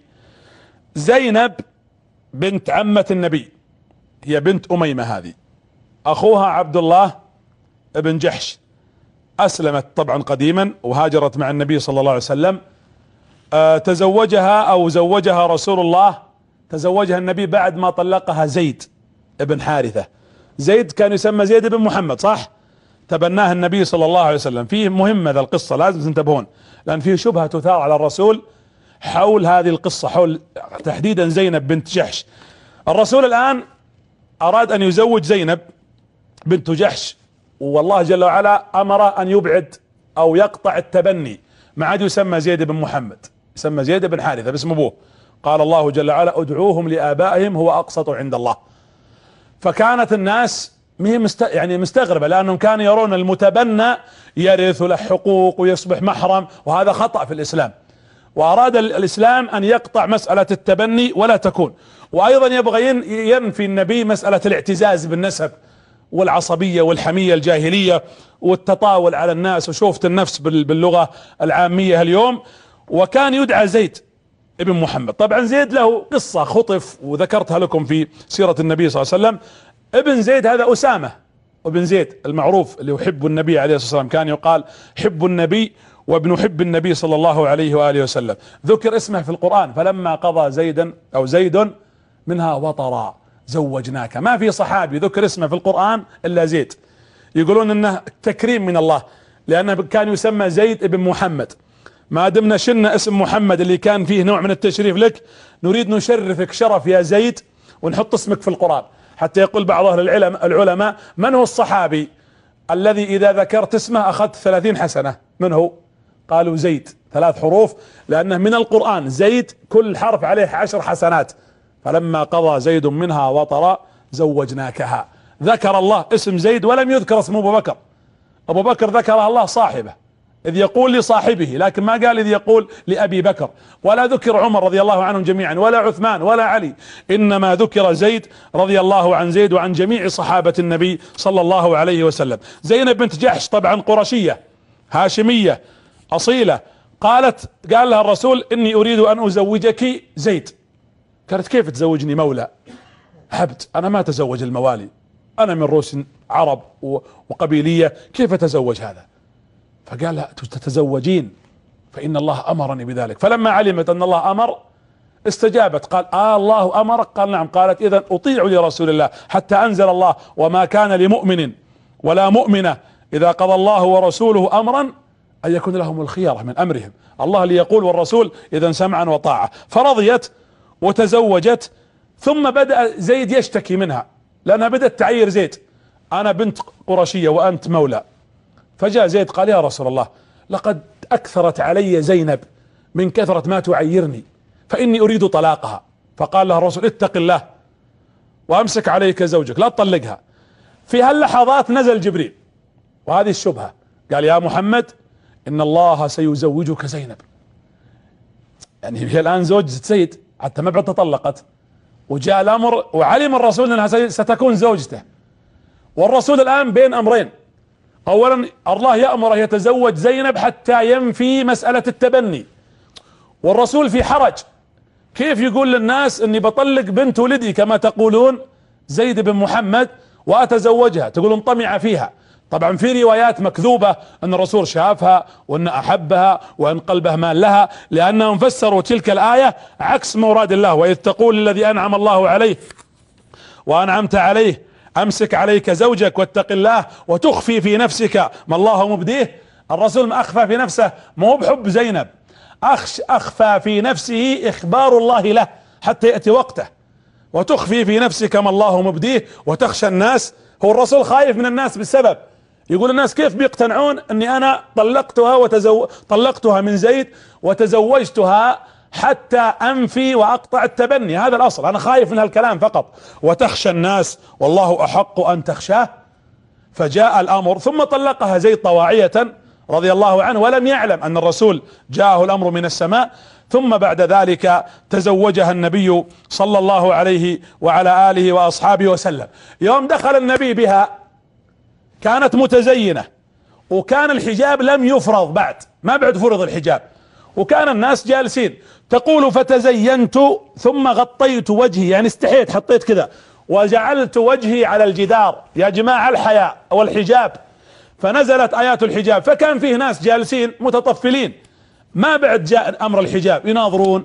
زينب بنت عمة النبي هي بنت أميمة هذه. أخوها عبد الله بن جحش أسلمت طبعا قديما وهاجرت مع النبي صلى الله عليه وسلم. تزوجها أو زوجها رسول الله، تزوجها النبي بعد ما طلقها زيد بن حارثة. زيد كان يسمى زيد بن محمد صح؟ تبناه النبي صلى الله عليه وسلم. فيه مهمة ذا القصة لازم تنتبهون، لأن فيه شبهة تثار على الرسول حول هذه القصة، حول تحديدا زينب بنت جحش. الرسول الآن أراد أن يزوج زينب بنت جحش، والله جل وعلا أمر أن يبعد أو يقطع التبني، ما عاد يسمى زيد بن محمد، يسمى زيد بن حارثة باسم ابوه. قال الله جل وعلا ادعوهم لآبائهم هو أقسط عند الله. فكانت الناس يعني مستغربة، لأنهم كانوا يرون المتبنى يرث له حقوق ويصبح محرم، وهذا خطأ في الإسلام. وأراد الإسلام أن يقطع مسألة التبني ولا تكون. وأيضا يبغى ينفي النبي مسألة الاعتزاز بالنسب والعصبية والحمية الجاهلية والتطاول على الناس وشوفة النفس باللغة العامية اليوم. وكان يدعى زيد ابن محمد. طبعا زيد له قصة خطف وذكرتها لكم في سيرة النبي صلى الله عليه وسلم. ابن زيد هذا أسامة وابن زيد المعروف اللي يحب النبي عليه الصلاة والسلام، كان يقال حب النبي وابن حب النبي صلى الله عليه وآله وسلم. ذكر اسمه في القرآن، فلما قضى زيد منها وطرا زوجناك. ما في صحابي ذكر اسمه في القرآن إلا زيد. يقولون انه تكريم من الله، لأنه كان يسمى زيد ابن محمد. ما دمنا شلنا اسم محمد اللي كان فيه نوع من التشريف لك، نريد نشرفك شرف يا زيد ونحط اسمك في القرآن، حتى يقول بعض أهل العلماء من هو الصحابي الذي إذا ذكرت اسمه أخذت 30 حسنة؟ من هو؟ قالوا زيد، 3 حروف، لأنه من القرآن. زيد كل حرف عليه 10 حسنات. فلما قضى زيد منها وطرا زوجناكها. ذكر الله اسم زيد ولم يذكر اسم أبو بكر. أبو بكر ذكر الله صاحبه إذ يقول لصاحبه، لكن ما قال إذ يقول لأبي بكر، ولا ذكر عمر رضي الله عنهم جميعا، ولا عثمان ولا علي، إنما ذكر زيد رضي الله عن زيد وعن جميع صحابة النبي صلى الله عليه وسلم. زينب بنت جحش طبعا قرشية هاشمية أصيلة. قال لها الرسول إني أريد أن أزوجك زيد. قالت كيف تزوجني مولى عبد؟ أنا ما تزوج الموالي، أنا من روس عرب وقبيلية، كيف أتزوج هذا؟ فقال لها تتزوجين فإن الله أمرني بذلك. فلما علمت أن الله أمر استجابت، قال الله أمرك؟ قال نعم. قالت إذن أطيع لرسول الله، حتى أنزل الله وما كان لمؤمن ولا مؤمنة إذا قضى الله ورسوله أمرا أن يكون لهم الخيرة من أمرهم. الله ليقول والرسول إذن سمعا وطاعة. فرضيت وتزوجت. ثم بدأ زيد يشتكي منها، لأنها بدأت تعير زيد، أنا بنت قرشية وأنت مولى. فجاء زيد قال يا رسول الله لقد أكثرت علي زينب من كثرة ما تعيرني، فإني أريد طلاقها. فقال له الرسول اتق الله وأمسك عليك زوجك لا تطلقها. في هاللحظات نزل جبريل وهذه الشبهة، قال يا محمد إن الله سيزوجك زينب. يعني هي الآن زوجة زيد حتى ما بعد تطلقت، وجاء الأمر وعلم الرسول أنها ستكون زوجته. والرسول الآن بين أمرين، أولا الله يأمره يتزوج زينب حتى ينفي مسألة التبني، والرسول في حرج، كيف يقول للناس اني بطلق بنت ولدي كما تقولون زيد بن محمد واتزوجها، تقولون طمع فيها. طبعا في روايات مكذوبة ان الرسول شافها وان احبها وان قلبه مال لها، لانهم فسروا تلك الآية عكس مراد الله. واذ تقول الذي انعم الله عليه وانعمت عليه امسك عليك زوجك واتق الله وتخفي في نفسك ما الله مبديه. الرسول ما اخفى في نفسه مو بحب زينب، اخفى في نفسه اخبار الله له حتى يأتي وقته. وتخفي في نفسك ما الله مبديه وتخشى الناس. هو الرسول خايف من الناس بالسبب، يقول الناس كيف بيقتنعون اني انا طلقتها من زيد وتزوجتها حتى انفي واقطع التبني. هذا الاصل، انا خايف من هالكلام فقط. وتخشى الناس والله احق ان تخشاه. فجاء الامر ثم طلقها زيد طواعية رضي الله عنه، ولم يعلم ان الرسول جاءه الامر من السماء. ثم بعد ذلك تزوجها النبي صلى الله عليه وعلى آله وأصحابه وسلم. يوم دخل النبي بها كانت متزينة، وكان الحجاب لم يفرض بعد، ما بعد فرض الحجاب، وكان الناس جالسين. تقول فتزينت ثم غطيت وجهي، يعني استحيت، حطيت كذا وجعلت وجهي على الجدار. يا جماعة الحياء والحجاب. فنزلت آيات الحجاب، فكان فيه ناس جالسين متطفلين، ما بعد جاء امر الحجاب، يناظرون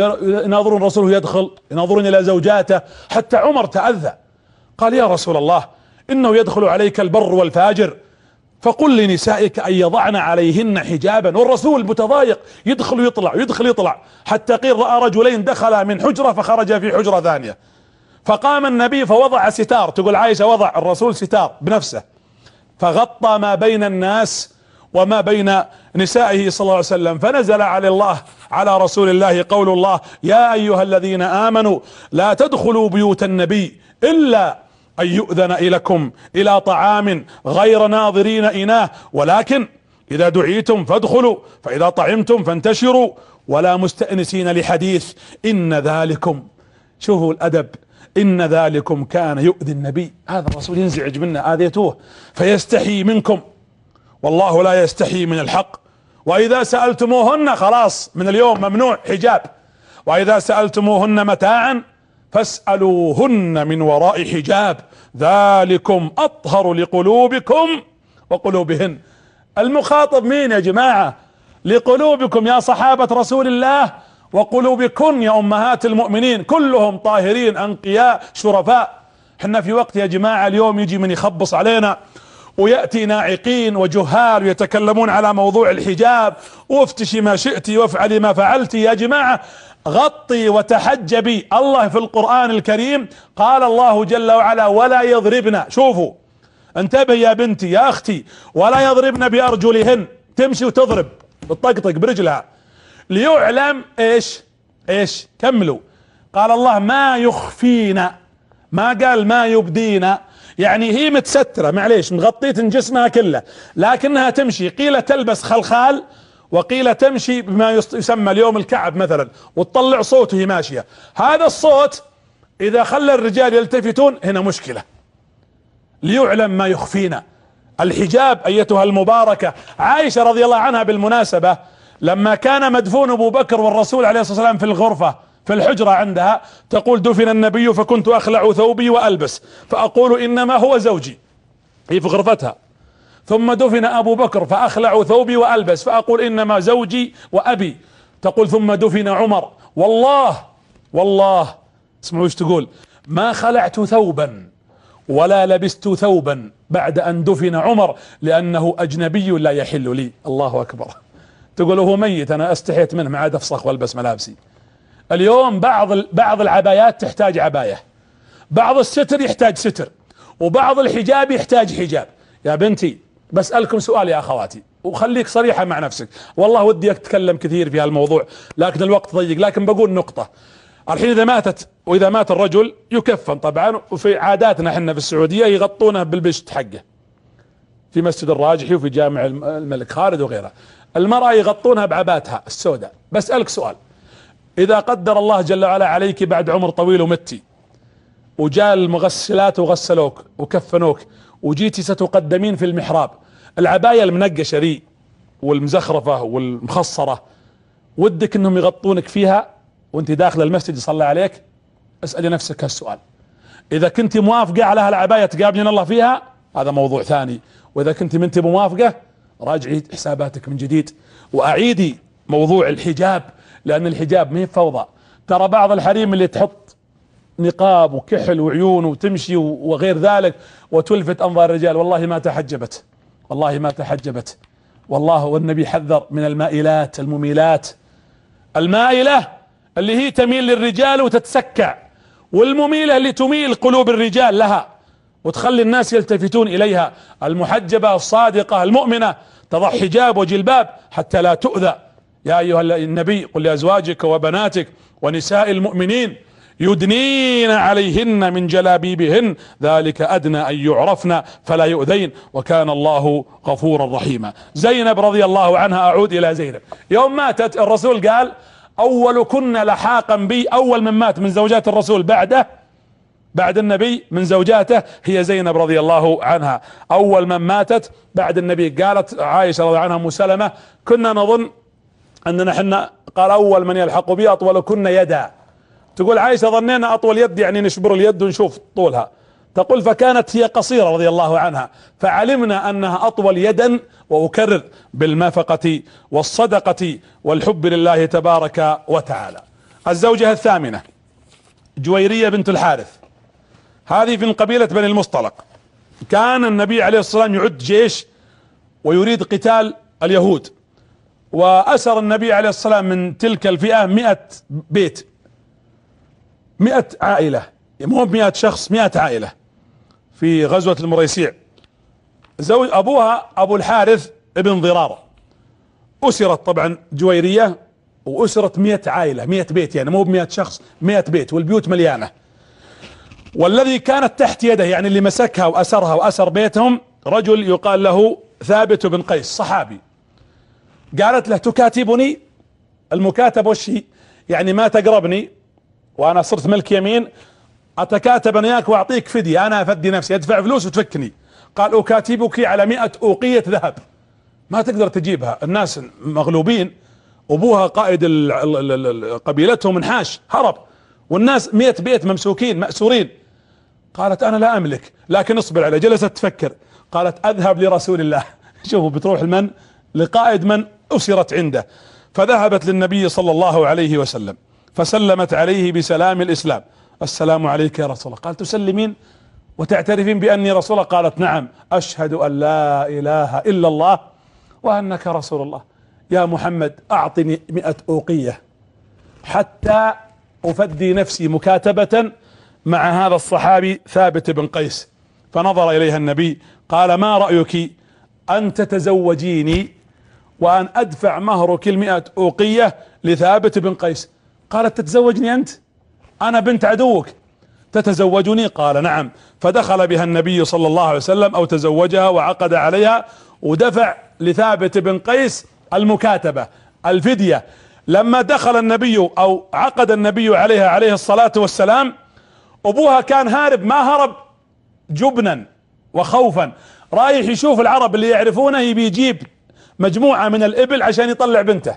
رسوله يدخل، يناظرون الى زوجاته. حتى عمر تأذى، قال يا رسول الله انه يدخل عليك البر والفاجر، فقل لنسائك ان يضعن عليهن حجابا. والرسول متضايق، يدخل ويطلع يدخل يطلع، حتى قيل رأى رجلين دخلا من حجرة فخرج في حجرة ثانية. فقام النبي فوضع ستار، تقول عائشة وضع الرسول ستار بنفسه، فغطى ما بين الناس وما بين نسائه صلى الله عليه وسلم. فنزل على رسول الله قول الله يا ايها الذين امنوا لا تدخلوا بيوت النبي الا ان يؤذن اليكم الى طعام غير ناظرين اناه ولكن اذا دعيتم فادخلوا فاذا طعمتم فانتشروا ولا مستأنسين لحديث ان ذلكم، شوفوا الادب، ان ذلكم كان يؤذي النبي. هذا الرسول ينزعج منا، اذيتوه فيستحي منكم والله لا يستحي من الحق. واذا سألتموهن، خلاص من اليوم ممنوع حجاب، واذا سألتموهن متاعا فاسألوهن من وراء حجاب ذلكم اطهر لقلوبكم وقلوبهن. المخاطب مين يا جماعة؟ لقلوبكم يا صحابة رسول الله، وقلوبكن يا امهات المؤمنين، كلهم طاهرين انقياء شرفاء. حنا في وقت يا جماعة اليوم يجي من يخبص علينا ويأتي ناعقين وجهال ويتكلمون على موضوع الحجاب، وافتشي ما شئتي وافعلي ما فعلتي. يا جماعة غطي وتحجبي. الله في القرآن الكريم قال الله جل وعلا ولا يضربن، شوفوا انتبه يا بنتي يا اختي، ولا يضربن بأرجلهن، تمشي وتضرب بتطقطق برجلها، ليعلم ايش كملوا. قال الله ما يخفين، ما قال ما يبدين، يعني هي متسترة معليش مغطية جسمها كله لكنها تمشي، قيل تلبس خلخال وقيل تمشي بما يسمى اليوم الكعب مثلا، وتطلع صوت وهي ماشية. هذا الصوت اذا خلى الرجال يلتفتون هنا مشكلة. ليعلم ما يخفينا. الحجاب ايتها المباركة. عائشة رضي الله عنها بالمناسبة لما كان مدفون ابو بكر والرسول عليه الصلاة والسلام في الغرفة في الحجرة عندها، تقول دفن النبي فكنت اخلع ثوبي والبس فاقول انما هو زوجي، هي في غرفتها، ثم دفن ابو بكر فاخلع ثوبي والبس فاقول انما زوجي وابي. تقول ثم دفن عمر، والله اسمعوا ايش تقول، ما خلعت ثوبا ولا لبست ثوبا بعد ان دفن عمر لانه اجنبي لا يحل لي. الله اكبر. تقول هو ميت انا استحيت منه، ما عاد افسخ والبس ملابسي. اليوم بعض العبايات تحتاج عباية، بعض الستر يحتاج ستر، وبعض الحجاب يحتاج حجاب. يا بنتي بسألكم سؤال يا اخواتي، وخليك صريحة مع نفسك، والله ودي اتكلم كثير في هالموضوع لكن الوقت ضيق، لكن بقول نقطة. الحين اذا مات الرجل يكفن طبعا، وفي عاداتنا احنا في السعودية يغطونه بالبشت حقه في مسجد الراجحي وفي جامع الملك خالد وغيره. المرأة يغطونها بعباتها السوداء. بسألك سؤال، اذا قدر الله جل وعلا عليك بعد عمر طويل ومتي وجاء المغسلات وغسلوك وكفنوك وجيتي ستقدمين في المحراب، العباية المنقشة ذي والمزخرفة والمخصرة ودك انهم يغطونك فيها وانت داخل المسجد يصلى عليك؟ اسألي نفسك هالسؤال. اذا كنت موافقة على هالعباية تقابلين الله فيها هذا موضوع ثاني، واذا كنت ما انت موافقة راجعي حساباتك من جديد واعيدي موضوع الحجاب، لان الحجاب ما هي فوضى. ترى بعض الحريم اللي تحط نقاب وكحل وعيون وتمشي وغير ذلك وتلفت انظار الرجال والله ما تحجبت، والله. والنبي حذر من المائلات المميلات. المائلة اللي هي تميل للرجال وتتسكع، والمميلة اللي تميل قلوب الرجال لها وتخلي الناس يلتفتون اليها. المحجبة الصادقة المؤمنة تضع حجاب وجلباب حتى لا تؤذى. يا ايها النبي قل لازواجك وبناتك ونساء المؤمنين يدنين عليهن من جلابيبهن ذلك ادنى ان يعرفن فلا يؤذين وكان الله غفورا رحيما. زينب رضي الله عنها، اعود الى زينب، يوم ماتت الرسول قال اول كن لحاقا بي، اول من مات من زوجات الرسول بعد النبي من زوجاته هي زينب رضي الله عنها، اول من ماتت بعد النبي. قالت عائشة رضي الله عنها ام سلمة كنا نظن اننا حنا، قال اول من يلحق بي اطول كن يدا. تقول عائشة ظنينا اطول يد يعني نشبر اليد ونشوف طولها. تقول فكانت هي قصيرة رضي الله عنها فعلمنا انها اطول يدا. واكرر بالمافقة والصدقة والحب لله تبارك وتعالى. الزوجة الثامنة جويرية بنت الحارث، هذه من قبيلة بني المصطلق. كان النبي عليه الصلاة والسلام يعد جيش ويريد قتال اليهود، وأسر النبي عليه الصلاة والسلام من تلك الفئة 100 بيت، 100 عائلة، مو 100 شخص، 100 عائلة في غزوة المريسيع. زوج أبوها أبو الحارث ابن ضرار. أسرت طبعا جويرية وأسرت 100 عائلة، 100 بيت، يعني مو 100 شخص، 100 بيت، والبيوت مليانة. والذي كانت تحت يده يعني اللي مسكها وأسرها وأسر بيتهم رجل يقال له ثابت بن قيس، صحابي. قالت له تكاتبني؟ المكاتب وش هي؟ يعني ما تقربني وانا صرت ملك يمين، اتكاتب انا وياك واعطيك فدية، انا افدي نفسي ادفع فلوس وتفكني. قال اكاتبك على 100 اوقية ذهب، ما تقدر تجيبها، الناس مغلوبين، ابوها قائد قبيلتهم انحاش هرب، والناس 100 بيت ممسوكين مأسورين. قالت انا لا املك لكن اصبر عليه. جلست تفكر، قالت اذهب لرسول الله. شوفوا بتروح المن لقائد من اسرت عنده. فذهبت للنبي صلى الله عليه وسلم فسلمت عليه بسلام الاسلام. السلام عليك يا رسول الله. قال تسلمين وتعترفين باني رسول الله؟ قالت نعم، اشهد ان لا اله الا الله وانك رسول الله. يا محمد اعطني 100 اوقية حتى افدي نفسي مكاتبة مع هذا الصحابي ثابت بن قيس. فنظر اليها النبي قال ما رأيك ان تتزوجيني وان ادفع مهرك 100 اوقية لثابت بن قيس؟ قالت تتزوجني انت؟ انا بنت عدوك تتزوجني؟ قال نعم. فدخل بها النبي صلى الله عليه وسلم او تزوجها وعقد عليها ودفع لثابت بن قيس المكاتبة الفدية. لما دخل النبي او عقد النبي عليها عليه الصلاة والسلام، ابوها كان هارب، ما هرب جبنا وخوفا، رايح يشوف العرب اللي يعرفونه، يبي يجيب مجموعة من الابل عشان يطلع بنته.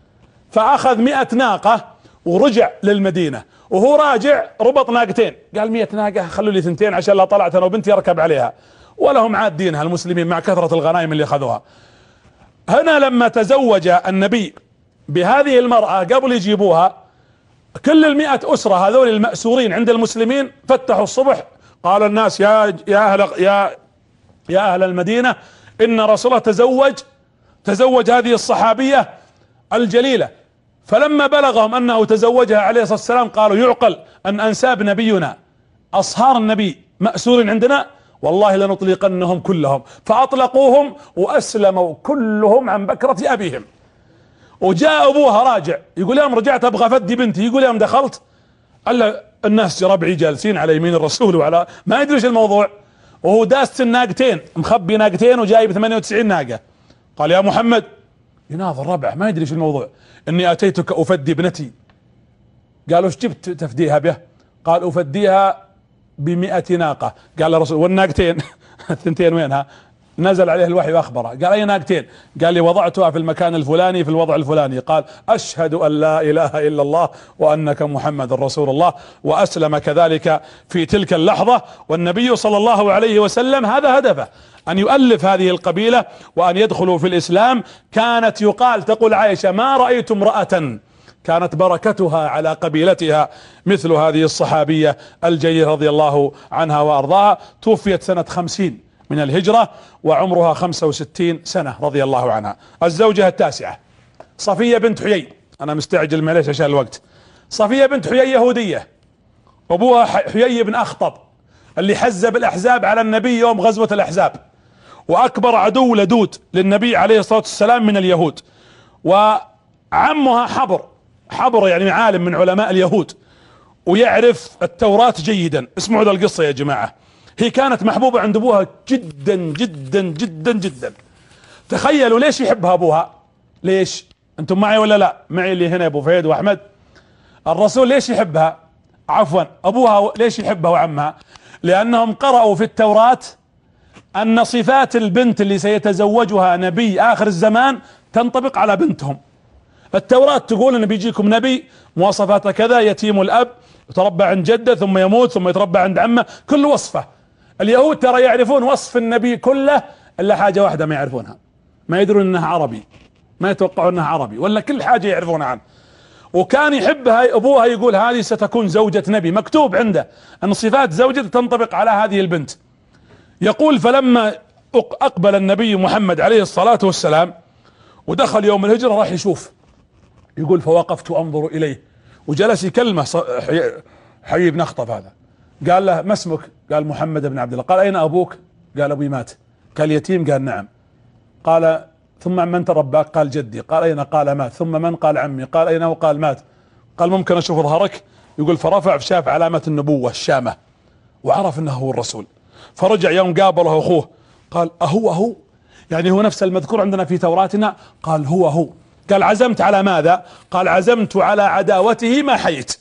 فاخذ 100 ناقة ورجع للمدينة، وهو راجع ربط ناقتين، قال 100 ناقة خلوا لي 2 عشان لا طلعت انا وبنتي اركب عليها. ولهم عاد دينها المسلمين مع كثرة الغنائم اللي اخذوها. هنا لما تزوج النبي بهذه المرأة قبل يجيبوها، كل 100 أسرة هذول المأسورين عند المسلمين فتحوا الصبح قال الناس يا أهل المدينة إن رسول الله تزوج هذه الصحابية الجليلة. فلما بلغهم أنه تزوجها عليه الصلاة والسلام قالوا يعقل أن أنساب نبينا أصهار النبي مأسورين عندنا، والله لنطلقنهم كلهم. فأطلقوهم وأسلموا كلهم عن بكرة أبيهم. وجاء أبوها راجع يقول يوم رجعت أبغى أفدي بنتي، يقول يوم دخلت ألا الناس ربعي جالسين على يمين الرسول وعلى ما يدري ايش الموضوع، وهو داست الناقتين مخبي ناقتين وجايب 98 ناقة. قال يا محمد، يناظر ربعه ما يدري ايش الموضوع، اني اتيتك افدي ابنتي. قالوا ايش جبت تفديها به؟ قال افديها ب100 ناقة. قال الرسول والناقتين الثنتين وينها؟ نزل عليه الوحي واخبره. قال اي ناقتين؟ قال لي وضعتها في المكان الفلاني في الوضع الفلاني. قال اشهد ان لا اله الا الله وانك محمد رسول الله، واسلم كذلك في تلك اللحظة. والنبي صلى الله عليه وسلم هذا هدفه، ان يؤلف هذه القبيلة وان يدخلوا في الاسلام. كانت يقال تقول عائشة ما رأيت امرأة كانت بركتها على قبيلتها مثل هذه الصحابية الجليلة رضي الله عنها وارضاها. توفيت سنة 50 من الهجرة وعمرها 65 سنة رضي الله عنها. الزوجة التاسعة صفية بنت حيي. انا مستعجل معليش عشان الوقت. صفية بنت حيي يهودية، ابوها حيي بن اخطب اللي حزب الاحزاب على النبي يوم غزوة الاحزاب، واكبر عدو لدود للنبي عليه الصلاة والسلام من اليهود. وعمها حبر يعني عالم من علماء اليهود ويعرف التوراة جيدا. اسمعوا ذا القصة يا جماعة. هي كانت محبوبة عند ابوها جدا جدا جدا جدا. تخيلوا ليش يحبها ابوها؟ ليش؟ انتم معي ولا لا؟ معي اللي هنا ابو فهد واحمد. الرسول ليش يحبها؟ عفوا ابوها ليش يحبها وعمها؟ لانهم قرأوا في التوراة ان صفات البنت اللي سيتزوجها نبي اخر الزمان تنطبق على بنتهم. التوراة تقول ان بيجيكم نبي مواصفاته كذا، يتيم الاب، يتربى عند جده ثم يموت ثم يتربى عند عمه، كل وصفه. اليهود ترى يعرفون وصف النبي كله الا حاجة واحدة ما يعرفونها، ما يدرون انها عربي، ما يتوقعون انها عربي، ولا كل حاجة يعرفونها عنه. وكان يحبها ابوها، يقول هذه ستكون زوجة نبي، مكتوب عنده ان صفات زوجته تنطبق على هذه البنت. يقول فلما اقبل النبي محمد عليه الصلاة والسلام ودخل يوم الهجرة راح يشوف، يقول فوقفت انظر اليه، وجلس يكلمه حيي بن اخطب هذا. قال له ما اسمك؟ قال محمد بن عبد الله. قال اين ابوك؟ قال ابوي مات. قال يتيم؟ قال نعم. قال ثم من ترباك؟ قال جدي. قال اين؟ قال مات. ثم من؟ قال عمي. قال اين هو؟ قال مات. قال ممكن اشوف ظهرك؟ يقول فرفع شاف علامة النبوة الشامة وعرف انه هو الرسول. فرجع يوم قابله اخوه قال اهو يعني هو نفس المذكور عندنا في توراتنا؟ قال هو. قال عزمت على ماذا؟ قال عزمت على عداوته ما حييت.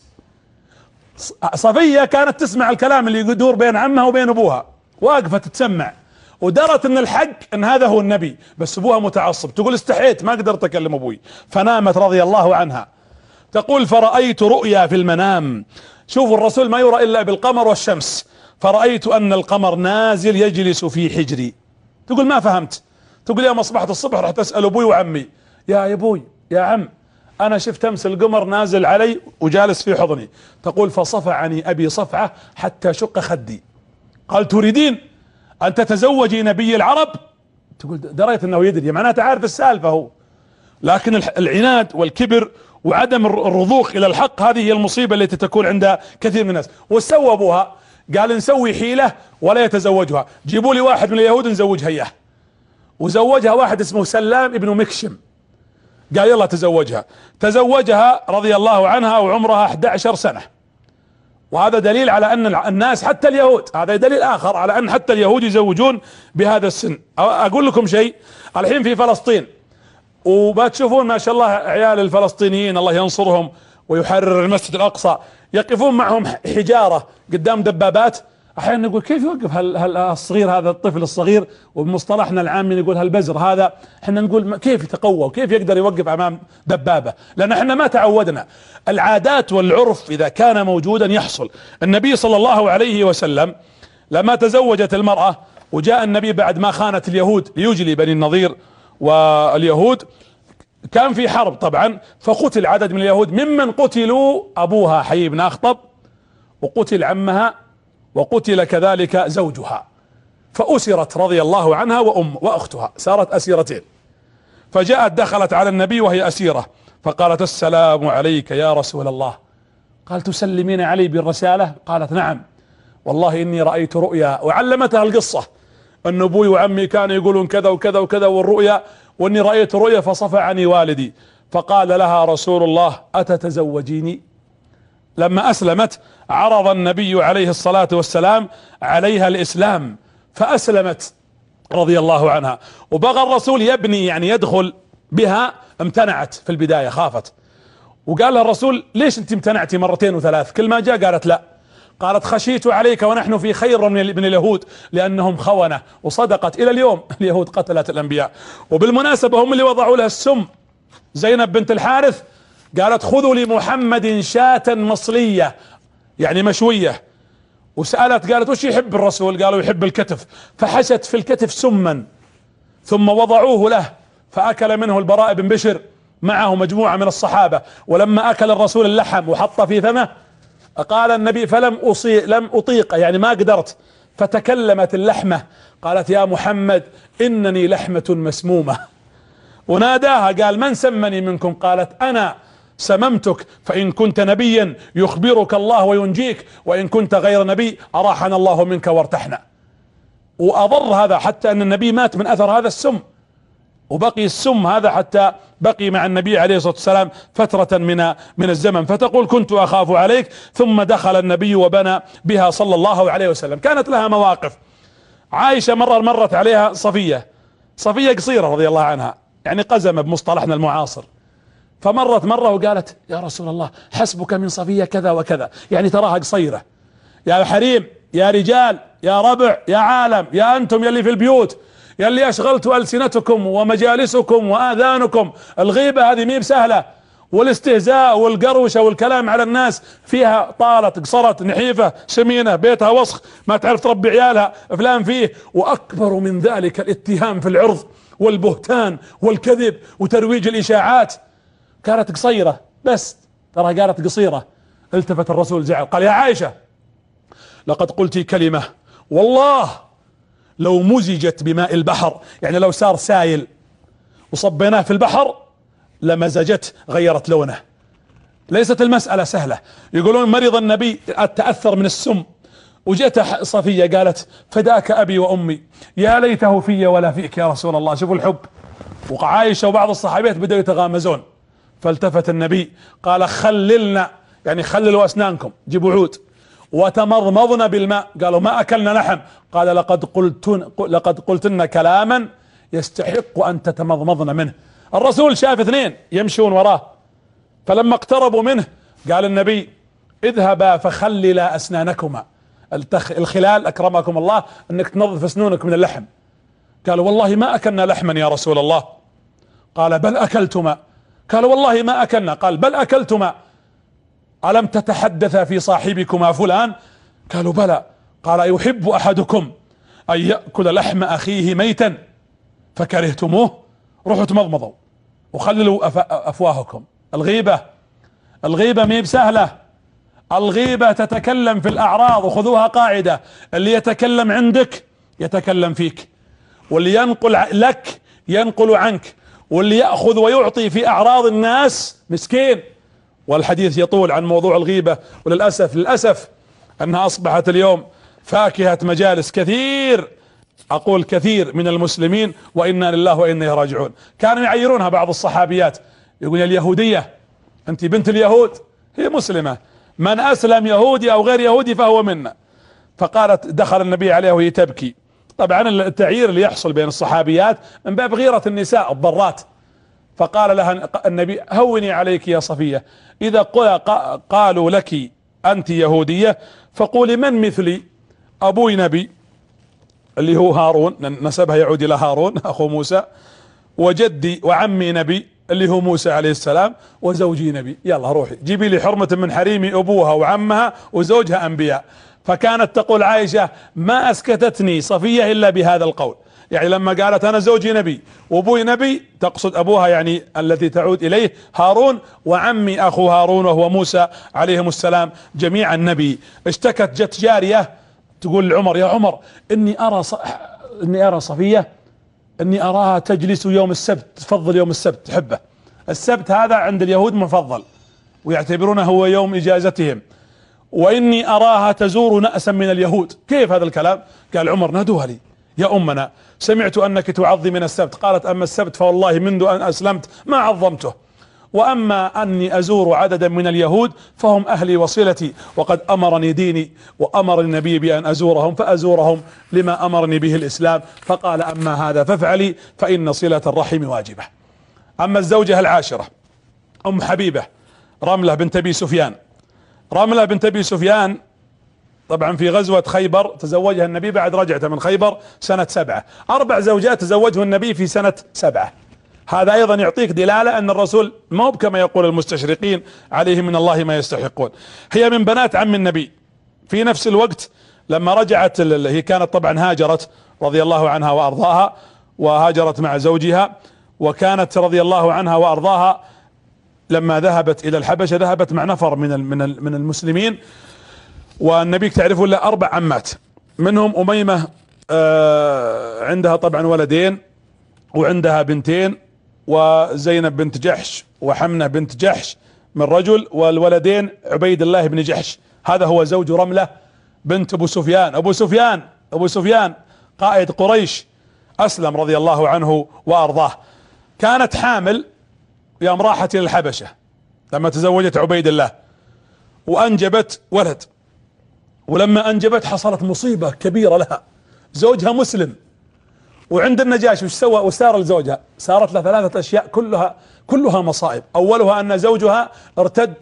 صفية كانت تسمع الكلام اللي يدور بين عمها وبين ابوها، واقفة تتسمع، ودرت ان الحق ان هذا هو النبي، بس ابوها متعصب. تقول استحيت ما قدرت اكلم ابوي فنامت رضي الله عنها. تقول فرأيت رؤيا في المنام. شوفوا الرسول ما يرى الا بالقمر والشمس. فرأيت ان القمر نازل يجلس في حجري. تقول ما فهمت. تقول يوم اصبحت الصبح رحت اسأل ابوي وعمي، يا ابوي يا عم انا شفت امس القمر نازل علي وجالس في حضني. تقول فصفعني ابي صفعة حتى شق خدي. قال تريدين ان تتزوجي نبي العرب؟ تقول دريت انه يدري، معناته عارف السالفة هو، لكن العناد والكبر وعدم الرضوخ الى الحق هذه هي المصيبة التي تكون عند كثير من الناس. وسوى ابوها قال نسوي حيلة ولا يتزوجها، جيبوا لي واحد من اليهود نزوجها اياه. وزوجها واحد اسمه سلام ابن مكشم، قال يلا تزوجها. تزوجها رضي الله عنها وعمرها 11 سنة. وهذا دليل على ان الناس حتى اليهود، هذا دليل اخر على ان حتى اليهود يزوجون بهذا السن. اقول لكم شيء، الحين في فلسطين وبتشوفون ما شاء الله عيال الفلسطينيين الله ينصرهم ويحرر المسجد الاقصى، يقفون معهم حجارة قدام دبابات. احيانا نقول كيف يوقف الصغير هذا الطفل الصغير، وبمصطلحنا العامي نقول هالبزر هذا، احنا نقول كيف يتقوى وكيف يقدر يوقف امام دبابة، لان احنا ما تعودنا. العادات والعرف اذا كان موجودا يحصل. النبي صلى الله عليه وسلم لما تزوجت المرأة وجاء النبي بعد ما خانت اليهود ليجلي بني النضير واليهود، كان في حرب طبعا، فقتل عدد من اليهود، ممن قتلوا ابوها حيي بن اخطب، وقتل عمها، وقتل كذلك زوجها، فأسرت رضي الله عنها واختها، صارت اسيرتين. فجاءت دخلت على النبي وهي اسيرة، فقالت السلام عليك يا رسول الله. قال تسلمين علي بالرسالة؟ قالت نعم، والله اني رأيت رؤيا، وعلمتها القصة ان ابوي وعمي كانوا يقولون كذا وكذا وكذا والرؤيا، واني رأيت رؤيا فصفعني والدي. فقال لها رسول الله اتتزوجيني؟ لما اسلمت عرض النبي عليه الصلاة والسلام عليها الاسلام فاسلمت رضي الله عنها، وبغى الرسول يبني يعني يدخل بها، امتنعت في البداية، خافت، وقال لها الرسول ليش انت امتنعتي مرتين وثلاث؟ كل ما جاء قالت لا. قالت خشيت عليك ونحن في خير من اليهود لانهم خونة، وصدقت. الى اليوم اليهود قتلت الانبياء، وبالمناسبة هم اللي وضعوا لها السم. زينب بنت الحارث قالت خذوا لمحمد شاة مصلية يعني مشوية، وسألت قالت وش يحب الرسول؟ قالوا يحب الكتف، فحشت في الكتف سما ثم وضعوه له، فأكل منه البراء بن بشر معه مجموعة من الصحابة. ولما أكل الرسول اللحم وحط في فمه قال النبي لم أطيق يعني ما قدرت، فتكلمت اللحمة قالت يا محمد إنني لحمة مسمومة، وناداها قال من سمني منكم؟ قالت أنا سممتك، فإن كنت نبيا يخبرك الله وينجيك، وإن كنت غير نبي أراحنا الله منك وارتحنا. وأضر هذا حتى أن النبي مات من أثر هذا السم، وبقي السم هذا حتى بقي مع النبي عليه الصلاة والسلام فترة من الزمن. فتقول كنت أخاف عليك، ثم دخل النبي وبنى بها صلى الله عليه وسلم. كانت لها مواقف. عائشة مرت عليها صفية قصيرة رضي الله عنها، يعني قزمة بمصطلحنا المعاصر، فمرت مرة وقالت يا رسول الله حسبك من صفية كذا وكذا، يعني تراها قصيرة. يا حريم، يا رجال، يا ربع، يا عالم، يا أنتم يلي في البيوت، يلي أشغلت ألسنتكم ومجالسكم وآذانكم، الغيبة هذه ميب سهلة، والاستهزاء والقروشة والكلام على الناس فيها طالت قصرت نحيفة سمينة بيتها وسخ ما تعرف تربي عيالها فلان فيه. وأكبر من ذلك الاتهام في العرض والبهتان والكذب وترويج الإشاعات. كانت قصيرة بس، ترى قالت قصيرة. التفت الرسول زعل قال يا عائشة لقد قلت كلمة والله لو مزجت بماء البحر، يعني لو صار سايل وصبيناه في البحر لمزجت غيرت لونه. ليست المسألة سهلة. يقولون مرض النبي تأثر من السم، وجت صفية قالت فداك أبي وأمي يا ليته في ولا فيك يا رسول الله. شوفوا الحب. وعائشة وبعض الصحابيات بدأوا يتغامزون، فالتفت النبي قال خللنا، يعني خللوا أسنانكم، جيبوا عود، وتمضمضن بالماء. قالوا ما أكلنا لحم. قال لقد قلتن كلاما يستحق أن تتمضمضن منه. الرسول شاف اثنين يمشون وراه، فلما اقتربوا منه قال النبي اذهبا فخللا أسنانكما. الخلال أكرمكم الله أنك تنظف أسنانك من اللحم. قالوا والله ما أكلنا لحما يا رسول الله. قال بل أكلتما. قالوا والله ما أكلنا. قال بل أكلتما. ألم تتحدث في صاحبكما فلان؟ قالوا بلى. قال يحب أحدكم أن يأكل لحم أخيه ميتا فكرهتموه؟ روحوا تمضمضوا وخللوا أفواهكم. الغيبة ميب سهلة. الغيبة تتكلم في الأعراض، وخذوها قاعدة: اللي يتكلم عندك يتكلم فيك، واللي ينقل لك ينقل عنك، واللي يأخذ ويعطي في أعراض الناس مسكين. والحديث يطول عن موضوع الغيبة، للأسف أنها أصبحت اليوم فاكهة مجالس كثير، أقول كثير من المسلمين، وإنا لله وإنا إليه راجعون. كانوا يعيرونها بعض الصحابيات، يقول اليهودية أنت بنت اليهود، هي مسلمة، من أسلم يهودي أو غير يهودي فهو منا. فقالت دخل النبي عليه وهي تبكي. طبعا التعيير اللي يحصل بين الصحابيات من باب غيرة النساء الضرات. فقال لها النبي هوني عليك يا صفية، إذا قالوا لك أنت يهودية فقولي من مثلي، أبوي نبي اللي هو هارون، نسبها يعود إلى هارون أخو موسى، وجدي وعمي نبي اللي هو موسى عليه السلام، وزوجي نبي. يلا روحي جيبي لي حرمة من حريمي أبوها وعمها وزوجها أنبياء. فكانت تقول عائشة: ما اسكتتني صفية الا بهذا القول. يعني لما قالت انا زوجي نبي وابوي نبي، تقصد ابوها يعني الذي تعود اليه هارون، وعمي اخو هارون وهو موسى عليهم السلام، جميعا نبي. اشتكت، جت جارية تقول لعمر: يا عمر اني ارى صفية، اني اراها تجلس يوم السبت، تفضل يوم السبت، تحبه. السبت هذا عند اليهود مفضل ويعتبرونه هو يوم اجازتهم، واني اراها تزور نأسا من اليهود. كيف هذا الكلام؟ قال عمر: نادوها لي يا امنا، سمعت انك تعظمين السبت. قالت: اما السبت فوالله منذ ان اسلمت ما عظمته، واما اني ازور عددا من اليهود فهم اهلي وصلتي، وقد امرني ديني وامر النبي بان ازورهم فازورهم لما امرني به الاسلام. فقال: اما هذا فافعلي فان صلة الرحم واجبة. اما الزوجة العاشرة ام حبيبة رملة بنت ابي سفيان. رملة بنت ابي سفيان طبعا في غزوة خيبر تزوجها النبي بعد رجعته من خيبر سنة 7. 4 زوجات تزوجه النبي في سنة 7. هذا ايضا يعطيك دلالة ان الرسول ما هو كما يقول المستشرقين عليه من الله ما يستحقون. هي من بنات عم النبي. في نفس الوقت لما رجعت، هي كانت طبعا هاجرت رضي الله عنها وارضاها، وهاجرت مع زوجها، وكانت رضي الله عنها وارضاها لما ذهبت الى الحبشة ذهبت مع نفر من المسلمين، والنبي تعرفون له 4 عمات، منهم أميمة عندها طبعا ولدين وعندها بنتين، وزينب بنت جحش وحمنة بنت جحش من رجل، والولدين عبيد الله بن جحش. هذا هو زوج رملة بنت ابو سفيان. ابو سفيان قائد قريش اسلم رضي الله عنه وارضاه. كانت حامل يوم راحت الى الحبشة لما تزوجت عبيد الله، وانجبت ولد. ولما انجبت حصلت مصيبة كبيرة لها، زوجها مسلم، وعند النجاشي وش سوى وسار لزوجها؟ صارت له 3 اشياء كلها مصائب. اولها ان زوجها ارتد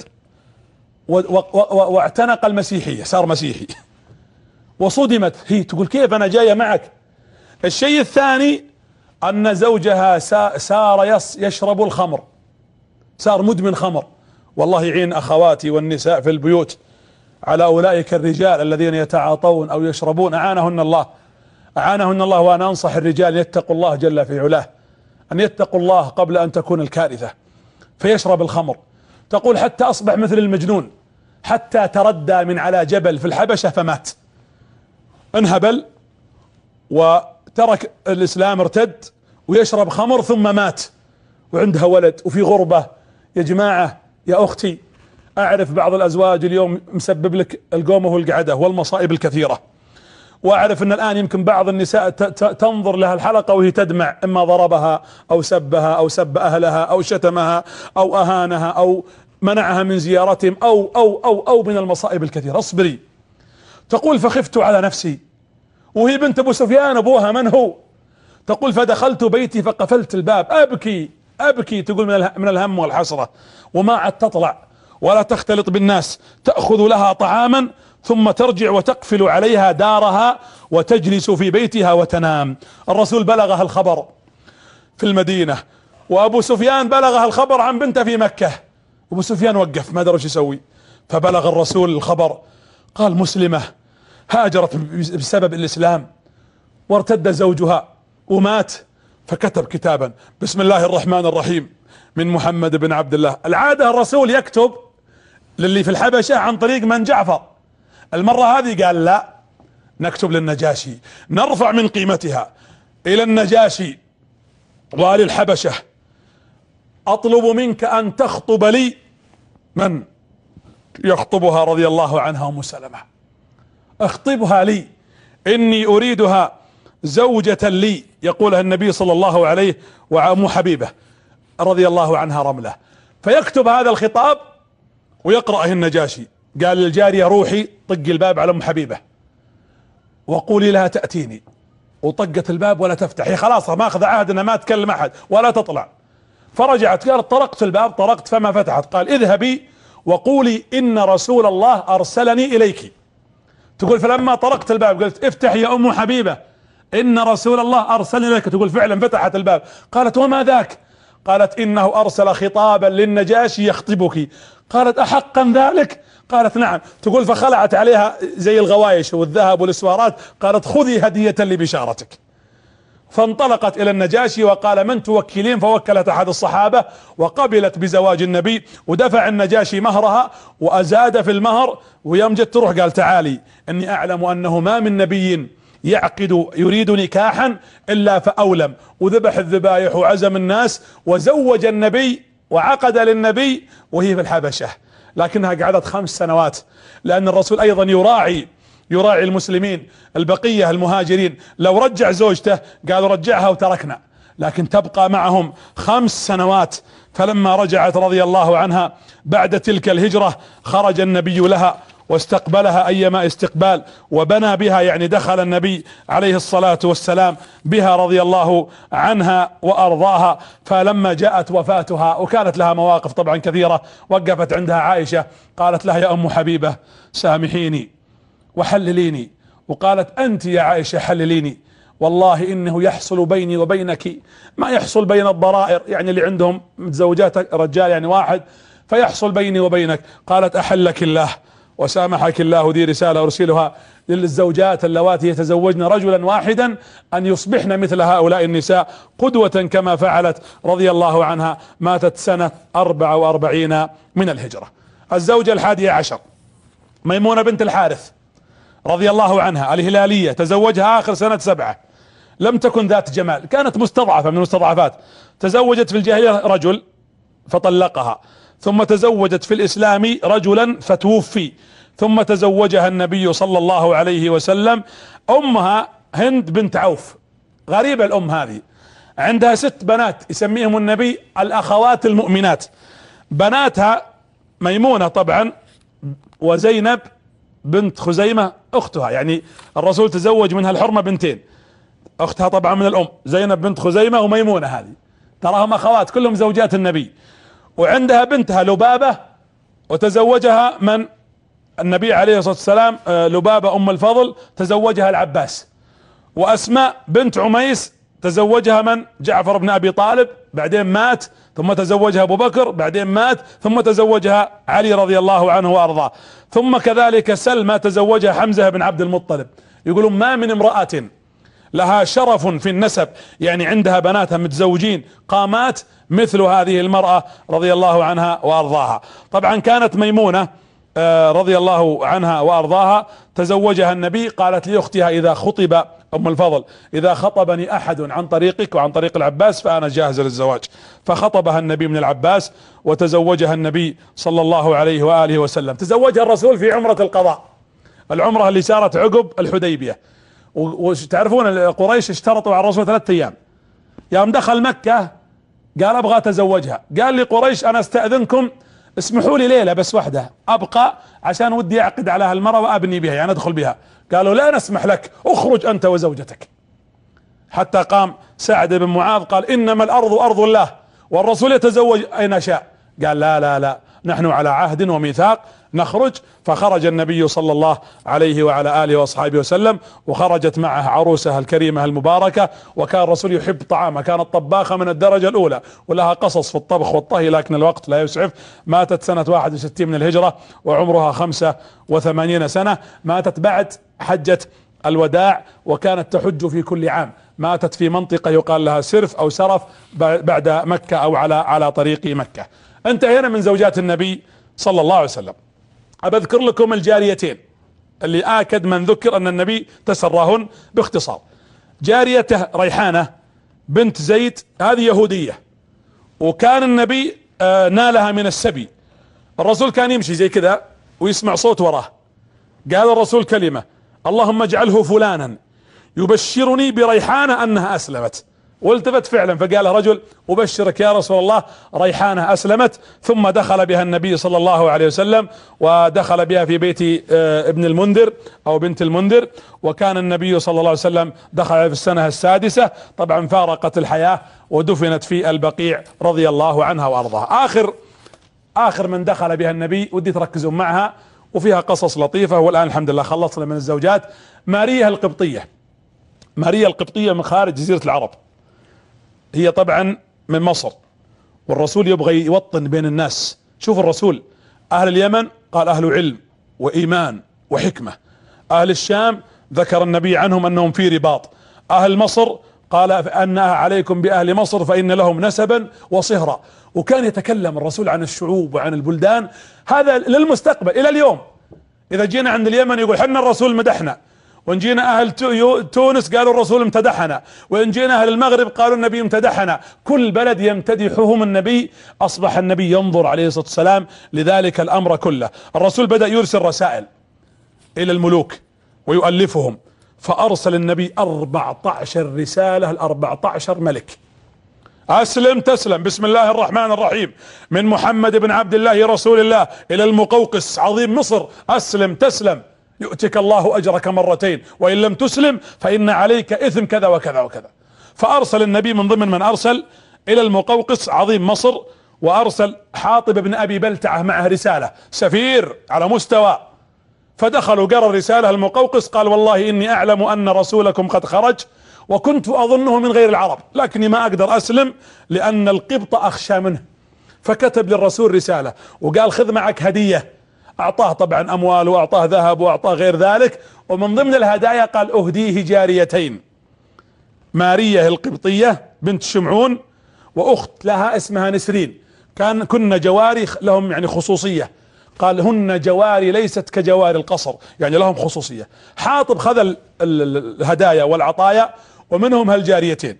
واعتنق المسيحية، صار مسيحي، وصدمت هي، تقول كيف انا جاية معك. الشيء الثاني ان زوجها صار يشرب الخمر، صار مدمن خمر. والله يعين اخواتي والنساء في البيوت على اولئك الرجال الذين يتعاطون او يشربون، اعانهن الله. وانا انصح الرجال ان يتقوا الله جل في علاه، ان يتقوا الله قبل ان تكون الكارثة. فيشرب الخمر، تقول حتى اصبح مثل المجنون، حتى تردى من على جبل في الحبشة فمات، انهبل وترك الاسلام، ارتد ويشرب خمر ثم مات، وعندها ولد وفي غربة. يا جماعة يا اختي، اعرف بعض الازواج اليوم مسبب لك القومة والقعدة والمصائب الكثيرة، واعرف ان الان يمكن بعض النساء تنظر لها الحلقة وهي تدمع، اما ضربها او سبها او سب اهلها او شتمها او اهانها او منعها من زيارتهم او من المصائب الكثيرة. اصبري. تقول فخفت على نفسي، وهي بنت ابو سفيان، ابوها من هو؟ تقول فدخلت بيتي فقفلت الباب ابكي تقول من الهم والحسرة، وما عاد تطلع ولا تختلط بالناس، تأخذ لها طعاما ثم ترجع وتقفل عليها دارها وتجلس في بيتها وتنام. الرسول بلغها الخبر في المدينة، وابو سفيان بلغها الخبر عن بنته في مكة. ابو سفيان وقف ما درى ايش يسوي، فبلغ الرسول الخبر، قال مسلمة هاجرت بسبب الاسلام وارتد زوجها ومات. فكتب كتابا: بسم الله الرحمن الرحيم من محمد بن عبد الله. العادة الرسول يكتب للي في الحبشة عن طريق من جعفر، المرة هذه قال لا، نكتب للنجاشي، نرفع من قيمتها الى النجاشي والي الحبشة. اطلب منك ان تخطب لي من يخطبها رضي الله عنها ام سلمة، اخطبها لي، اني اريدها زوجة لي، يقولها النبي صلى الله عليه وعم حبيبة رضي الله عنها رملة. فيكتب هذا الخطاب ويقرأه النجاشي. قال للجارية روحي طق الباب على ام حبيبة وقولي لها تأتيني، وطقت الباب ولا تفتح، هي خلاص ما اخذ عهد انها ما تكلم احد ولا تطلع. فرجعت قالت طرقت الباب، طرقت فما فتحت. قال اذهبي وقولي ان رسول الله ارسلني اليك. تقول فلما طرقت الباب قلت افتح يا ام حبيبة ان رسول الله ارسلني اليك. تقول فعلا فتحت الباب. قالت وما ذاك؟ قالت إنه أرسل خطابا للنجاشي يخطبك. قالت أحقا ذلك؟ قالت نعم. تقول فخلعت عليها زي الغوايش والذهب والاسوارات، قالت خذي هدية لبشارتك. فانطلقت الى النجاشي وقال من توكلين؟ فوكلت احد الصحابة وقبلت بزواج النبي، ودفع النجاشي مهرها وازاد في المهر. ويوم جت تروح قال تعالي اني اعلم انه ما من نبي يعقد يريد نكاحا الا فاولم، وذبح الذبايح وعزم الناس وزوج النبي وعقد للنبي وهي في الحبشة، لكنها قعدت 5 سنوات، لان الرسول ايضا يراعي المسلمين البقية المهاجرين. لو رجع زوجته قالوا رجعها وتركنا، لكن تبقى معهم 5 سنوات. فلما رجعت رضي الله عنها بعد تلك الهجرة خرج النبي لها واستقبلها ايما استقبال، وبنى بها، يعني دخل النبي عليه الصلاة والسلام بها رضي الله عنها وارضاها. فلما جاءت وفاتها، وكانت لها مواقف طبعا كثيرة، وقفت عندها عائشة قالت لها يا ام حبيبة سامحيني وحلليني، وقالت انت يا عائشة حلليني، والله انه يحصل بيني وبينك ما يحصل بين الضرائر، يعني اللي عندهم متزوجات رجال يعني واحد، فيحصل بيني وبينك. قالت احلك الله وسامحك الله، دي رسالة ارسلها للزوجات اللواتي يتزوجن رجلا واحدا ان يصبحن مثل هؤلاء النساء قدوة كما فعلت رضي الله عنها. ماتت سنة 44 من الهجرة. الزوجة 11 ميمونة بنت الحارث رضي الله عنها الهلالية، تزوجها اخر سنة 7. لم تكن ذات جمال، كانت مستضعفة من المستضعفات. تزوجت في الجاهلية رجل فطلقها، ثم تزوجت في الاسلام رجلا فتوفي، ثم تزوجها النبي صلى الله عليه وسلم. امها هند بنت عوف، غريبة الام هذه، عندها 6 بنات يسميهم النبي الاخوات المؤمنات. بناتها ميمونة طبعا، وزينب بنت خزيمة اختها، يعني الرسول تزوج منها الحرمة 2، اختها طبعا من الام زينب بنت خزيمة، وميمونة هذه تراهم اخوات كلهم زوجات النبي. وعندها بنتها لبابة، وتزوجها من النبي عليه الصلاة والسلام، لبابة ام الفضل تزوجها العباس. واسماء بنت عميس تزوجها من؟ جعفر بن ابي طالب، بعدين مات، ثم تزوجها ابو بكر، بعدين مات، ثم تزوجها علي رضي الله عنه وارضاه. ثم كذلك سلمى تزوجها حمزة بن عبد المطلب. يقولون ما من امرأة لها شرف في النسب، يعني عندها بناتها متزوجين قامات مثل هذه المرأة رضي الله عنها وارضاها. طبعا كانت ميمونة رضي الله عنها وارضاها تزوجها النبي، قالت لاختها اذا خطب ام الفضل اذا خطبني احد عن طريقك وعن طريق العباس فانا جاهزة للزواج. فخطبها النبي من العباس وتزوجها النبي صلى الله عليه وآله وسلم. تزوجها الرسول في عمرة القضاء، العمرة اللي صارت عقب الحديبية. وتعرفون قريش اشترطوا على الرسول 3 ايام. يوم دخل مكة قال ابغى اتزوجها، قال لي قريش انا استأذنكم اسمحوا لي ليلة بس واحدة ابقى عشان ودي اعقد على هالمرة وابني بها، يعني ادخل بها. قالوا لا نسمح لك، اخرج انت وزوجتك. حتى قام سعد بن معاذ قال انما الارض ارض الله والرسول يتزوج اين شاء. قال لا لا لا، نحن على عهد وميثاق، نخرج. فخرج النبي صلى الله عليه وعلى آله وأصحابه وسلم، وخرجت معه عروسها الكريمة المباركة. وكان الرسول يحب طعامها، كانت طباخة من الدرجة الأولى، ولها قصص في الطبخ والطهي لكن الوقت لا يسعف. ماتت سنة 61 من الهجرة وعمرها 85 سنة. ماتت بعد حجة الوداع، وكانت تحج في كل عام. ماتت في منطقة يقال لها سرف أو سرف بعد مكة أو على طريق مكة. انتهينا من زوجات النبي صلى الله عليه وسلم. أبذكر لكم الجاريتين اللي آكد من ذكر أن النبي تسراهن باختصار. جاريته ريحانة بنت زيد، هذه يهودية، وكان النبي نالها من السبي. الرسول كان يمشي زي كذا ويسمع صوت وراه، قال الرسول كلمة اللهم اجعله فلانا يبشرني بريحانة أنها أسلمت. والتفت فعلا فقال رجل أبشرك يا رسول الله ريحانة أسلمت. ثم دخل بها النبي صلى الله عليه وسلم، ودخل بها في بيت ابن المنذر أو بنت المنذر. وكان النبي صلى الله عليه وسلم دخل في السنة السادسة. طبعا فارقت الحياة ودفنت في البقيع رضي الله عنها وأرضاها. آخر من دخل بها النبي، ودي تركزون معها وفيها قصص لطيفة. والآن الحمد لله خلصنا من الزوجات. ماريا القبطية. ماريا القبطية من خارج جزيرة العرب، هي طبعا من مصر، والرسول يبغى يوطن بين الناس. شوف الرسول، اهل اليمن قال اهل علم وايمان وحكمة، اهل الشام ذكر النبي عنهم انهم في رباط، اهل مصر قال انها عليكم باهل مصر فان لهم نسبا وصهرا. وكان يتكلم الرسول عن الشعوب وعن البلدان، هذا للمستقبل. الى اليوم اذا جينا عند اليمن يقول حنا الرسول مدحنا، وان جينا اهل تونس قالوا الرسول امتدحنا، وان جينا اهل المغرب قالوا النبي امتدحنا. كل بلد يمتدحهم النبي. اصبح النبي ينظر عليه الصلاة والسلام لذلك الامر كله. الرسول بدأ يرسل رسائل الى الملوك ويؤلفهم، فارسل النبي 14 رسالة 14 ملك. اسلم تسلم، بسم الله الرحمن الرحيم، من محمد بن عبد الله رسول الله الى المقوقس عظيم مصر، اسلم تسلم يؤتك الله اجرك مرتين، وان لم تسلم فان عليك اثم كذا وكذا وكذا. فارسل النبي من ضمن من ارسل الى المقوقس عظيم مصر، وارسل حاطب بن ابي بلتعة معه رسالة، سفير على مستوى. فدخلوا قرأ الرسالة المقوقس، قال والله اني اعلم ان رسولكم قد خرج، وكنت اظنه من غير العرب، لكني ما اقدر اسلم لان القبط اخشى منه. فكتب للرسول رسالة وقال خذ معك هدية. اعطاه طبعا اموال واعطاه ذهب واعطاه غير ذلك، ومن ضمن الهدايا قال اهديه جاريتين، مارية القبطية بنت شمعون، واخت لها اسمها نسرين، كن جواري لهم يعني خصوصية. قال هن جواري ليست كجواري القصر، يعني لهم خصوصية. حاطب خذ الهدايا والعطايا، ومنهم هالجاريتين.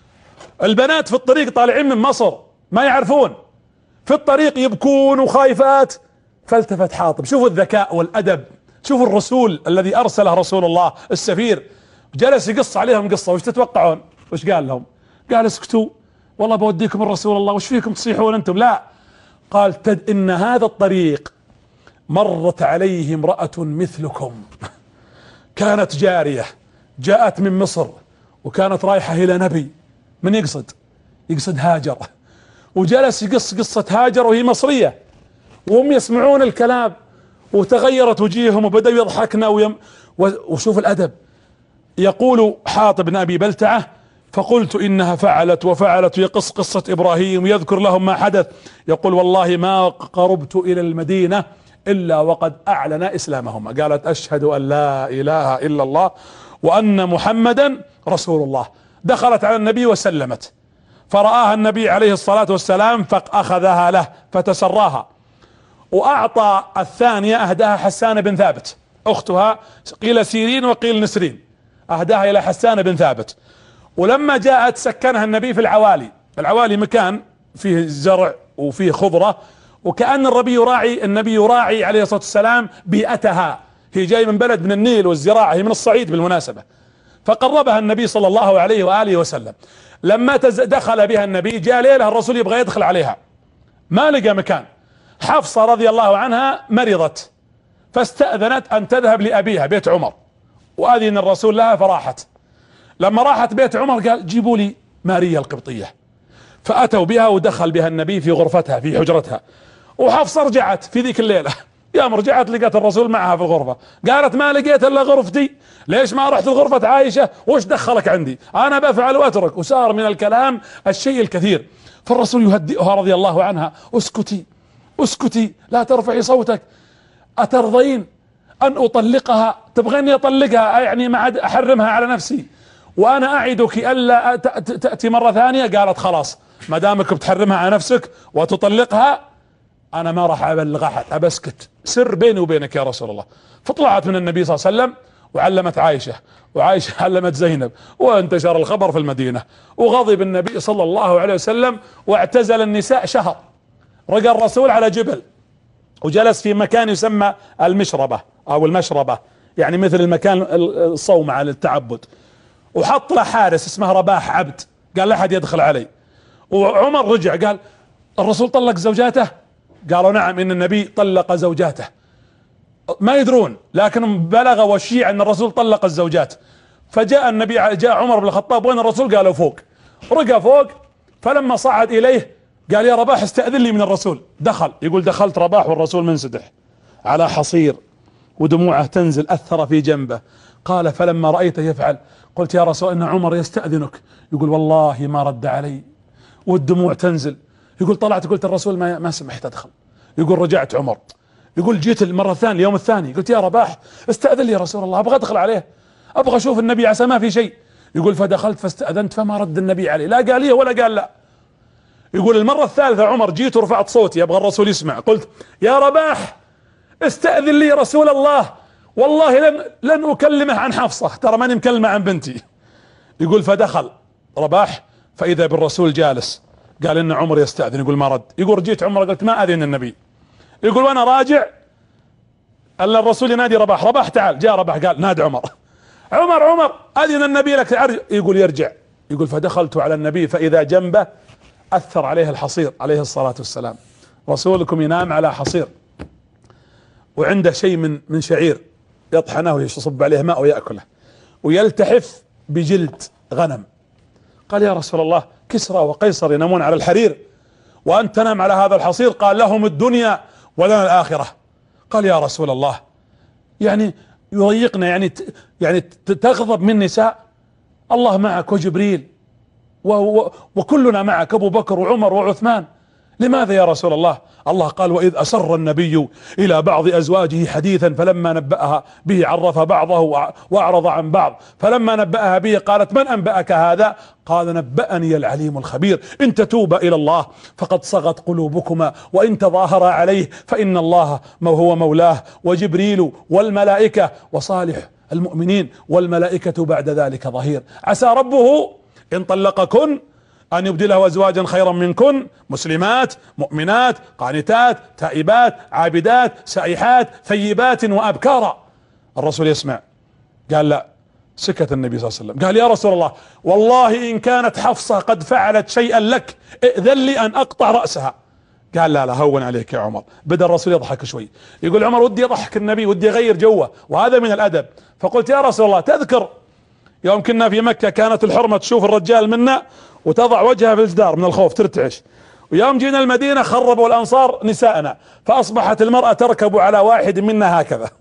البنات في الطريق طالعين من مصر ما يعرفون، في الطريق يبكون وخايفات. فالتفت حاطب، شوفوا الذكاء والادب، شوفوا الرسول الذي ارسله رسول الله السفير، جلس يقص عليهم قصة. وش تتوقعون وش قال لهم؟ قال اسكتوا والله بوديكم الرسول الله، وش فيكم تصيحون انتم؟ لا، قال ان هذا الطريق مرت عليه امرأة مثلكم، كانت جارية جاءت من مصر وكانت رايحة الى نبي. من يقصد هاجر، وجلس يقص قصة هاجر وهي مصرية، وهم يسمعون الكلام، وتغيرت وجيههم وبدأوا يضحكنا وشوف الادب. يقول حاطب بن ابي بلتعة فقلت انها فعلت وفعلت، ويقص قصة ابراهيم ويذكر لهم ما حدث. يقول والله ما قربت الى المدينة الا وقد اعلن اسلامهما. قالت اشهد ان لا اله الا الله وان محمدا رسول الله. دخلت على النبي وسلمت، فرآها النبي عليه الصلاة والسلام فاخذها له فتسراها، واعطى الثانية اهداها حسان بن ثابت اختها، قيل سيرين وقيل نسرين، اهداها الى حسان بن ثابت. ولما جاءت سكنها النبي في العوالي مكان فيه زرع وفيه خضرة، وكأن النبي يراعي عليه الصلاة والسلام بيئتها. هي جاي من بلد من النيل والزراعة، هي من الصعيد بالمناسبة. فقربها النبي صلى الله عليه وآله وسلم. لما دخل بها النبي، جاء ليلة الرسول يبغى يدخل عليها ما لقى مكان. حفصة رضي الله عنها مرضت، فاستأذنت ان تذهب لأبيها بيت عمر، وأذن الرسول لها فراحت. لما راحت بيت عمر قال جيبوا لي ماريا القبطية، فأتوا بها ودخل بها النبي في غرفتها في حجرتها. وحفصة رجعت في ذيك الليلة، يوم رجعت لقيت الرسول معها في الغرفة، قالت ما لقيت الا غرفتي، ليش ما رحت لغرفة عائشة؟ وش دخلك عندي؟ انا بفعل واترك. وصار من الكلام الشيء الكثير. فالرسول يهدئها رضي الله عنها، اسكتي اسكتي لا ترفعي صوتك، اترضين ان اطلقها؟ تبغيني اطلقها يعني ما عاد احرمها على نفسي، وانا اعدك الا تأتي مرة ثانية؟ قالت خلاص ما دامك بتحرمها على نفسك وتطلقها انا ما راح ابلغ احد، ابسكت، سر بيني وبينك يا رسول الله. فطلعت من النبي صلى الله عليه وسلم وعلمت عائشة، وعائشة علمت زينب، وانتشر الخبر في المدينة. وغضب النبي صلى الله عليه وسلم واعتزل النساء شهر. رقى الرسول على جبل وجلس في مكان يسمى المشربة او المشربة، يعني مثل المكان الصومعة للتعبد، وحط له حارس اسمه رباح عبد، قال لا احد يدخل علي. وعمر رجع قال الرسول طلق زوجاته؟ قالوا نعم ان النبي طلق زوجاته. ما يدرون، لكن بلغ وشيع ان الرسول طلق الزوجات. فجاء النبي، جاء عمر بن الخطاب وين الرسول؟ قالوا فوق. رقى فوق، فلما صعد اليه قال يا رباح استأذن لي من الرسول. دخل، يقول دخلت رباح والرسول منسدح على حصير ودموعه تنزل، اثر في جنبه. قال فلما رأيته يفعل قلت يا رسول ان عمر يستأذنك. يقول والله ما رد علي والدموع تنزل. يقول طلعت قلت الرسول ما سمحت ادخل. يقول رجعت عمر، يقول جيت المرة الثانية اليوم الثاني قلت يا رباح استأذن لي يا رسول الله، ابغى ادخل عليه، ابغى اشوف النبي عسى ما في شيء. يقول فدخلت فاستأذنت فما رد النبي علي، لا قال لي ولا قال لا. يقول المرة الثالثة عمر جيت ورفعت صوتي ابغى الرسول يسمع، قلت يا رباح استأذن لي رسول الله، والله لن اكلمه عن حفصة، ترى ماني مكلمة عن بنتي. يقول فدخل رباح فاذا بالرسول جالس، قال ان عمر يستأذن، يقول ما رد. يقول جيت عمر قلت ما اذن النبي. يقول وانا راجع الا الرسول ينادي رباح، رباح تعال، جاء رباح قال نادي عمر، عمر اذن النبي لك تعال. يقول يرجع. يقول فدخلت على النبي فاذا جنبه اثر عليه الحصير عليه الصلاة والسلام، رسولكم ينام على حصير وعنده شيء من شعير يطحنه ويصب عليه ماء ويأكله، ويلتحف بجلد غنم. قال يا رسول الله كسرى وقيصر ينامون على الحرير وأنت تنام على هذا الحصير؟ قال لهم الدنيا ولنا الآخرة. قال يا رسول الله يعني يضيقنا، يعني تغضب من نساء؟ الله معك وجبريل وكلنا معك، أبو بكر وعمر وعثمان، لماذا يا رسول الله؟ الله قال وإذ أسر النبي إلى بعض أزواجه حديثا فلما نبأها به عرف بعضه وأعرض عن بعض، فلما نبأها به قالت من أنبأك هذا؟ قال نبأني العليم الخبير، إن تتوبا إلى الله فقد صغت قلوبكما وإن تظاهرا عليه فإن الله هو مولاه وجبريل والملائكة وصالح المؤمنين والملائكة بعد ذلك ظهير، عسى ربه إن طلقكن أن يبدله أزواجا خيرا منكن مسلمات مؤمنات قانتات تائبات عابدات سائحات ثيبات وأبكارا. الرسول يسمع، قال لا. سكت النبي صلى الله عليه وسلم، قال يا رسول الله والله إن كانت حفصة قد فعلت شيئا لك ائذن لي أن أقطع رأسها. قال لا هون عليك يا عمر. بدأ الرسول يضحك شوي، يقول عمر ودي يضحك النبي، ودي يغير جوه، وهذا من الأدب. فقلت يا رسول الله تذكر يوم كنا في مكة كانت الحرمة تشوف الرجال منا وتضع وجهها في الجدار من الخوف ترتعش، ويوم جينا المدينة خربوا الأنصار نساءنا فأصبحت المرأة تركب على واحد منا هكذا.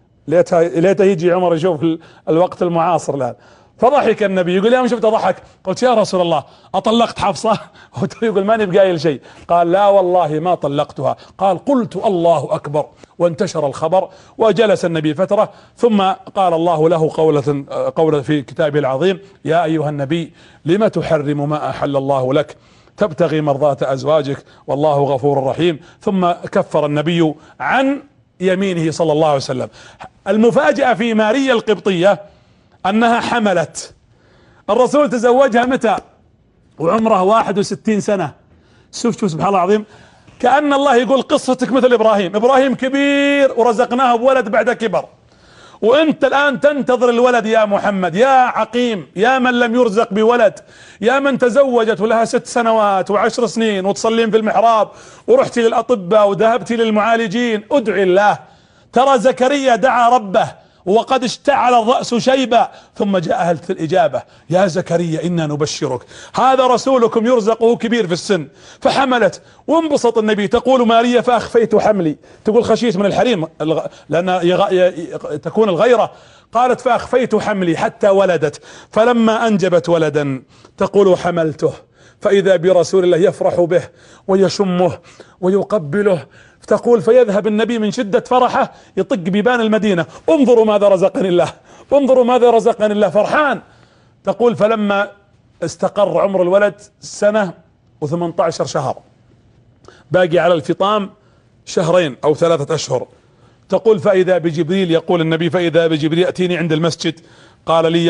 ليته يجي عمر يشوف الوقت المعاصر الآن. فضحك النبي، يقول يوم شفته ضحك. قلت يا رسول الله أطلقت حفصة؟ يقول ماني بقايل شيء. قال لا والله ما طلقتها. قال قلت الله أكبر، وانتشر الخبر وجلس النبي فترة، ثم قال الله له قولة في كتابه العظيم يا أيها النبي لم تحرم ما أحل الله لك تبتغي مرضات أزواجك والله غفور رحيم. ثم كفر النبي عن يمينه صلى الله عليه وسلم. المفاجأة في ماريا القبطية أنها حملت. الرسول تزوجها متى وعمره 61 سنة؟ شوف سبحان الله العظيم، كأن الله يقول قصتك مثل إبراهيم كبير ورزقناه بولد بعد كبر، وانت الآن تنتظر الولد يا محمد، يا عقيم، يا من لم يرزق بولد، يا من تزوجت ولها 6 سنوات و10 سنين وتصلين في المحراب ورحتي للأطباء وذهبتي للمعالجين. ادعي الله. ترى زكريا دعا ربه وقد اشتعل الرأس شيبا ثم جاءت الإجابة يا زكريا إنا نبشرك هذا رسولكم يرزقه كبير في السن. فحملت وانبسط النبي. تقول ماريا فأخفيت حملي، تقول خشيت من الحريم لأن تكون الغيرة. قالت فأخفيت حملي حتى ولدت، فلما أنجبت ولدا تقول حملته فإذا برسول الله يفرح به ويشمه ويقبله. تقول فيذهب النبي من شدة فرحه يطق بيبان المدينة، انظروا ماذا رزقني الله، انظروا ماذا رزقني الله، فرحان. تقول فلما استقر عمر الولد 1 و18 شهر، باقي على الفطام 2 أو 3 أشهر. تقول فإذا بجبريل، يقول النبي فإذا بجبريل يأتيني عند المسجد قال لي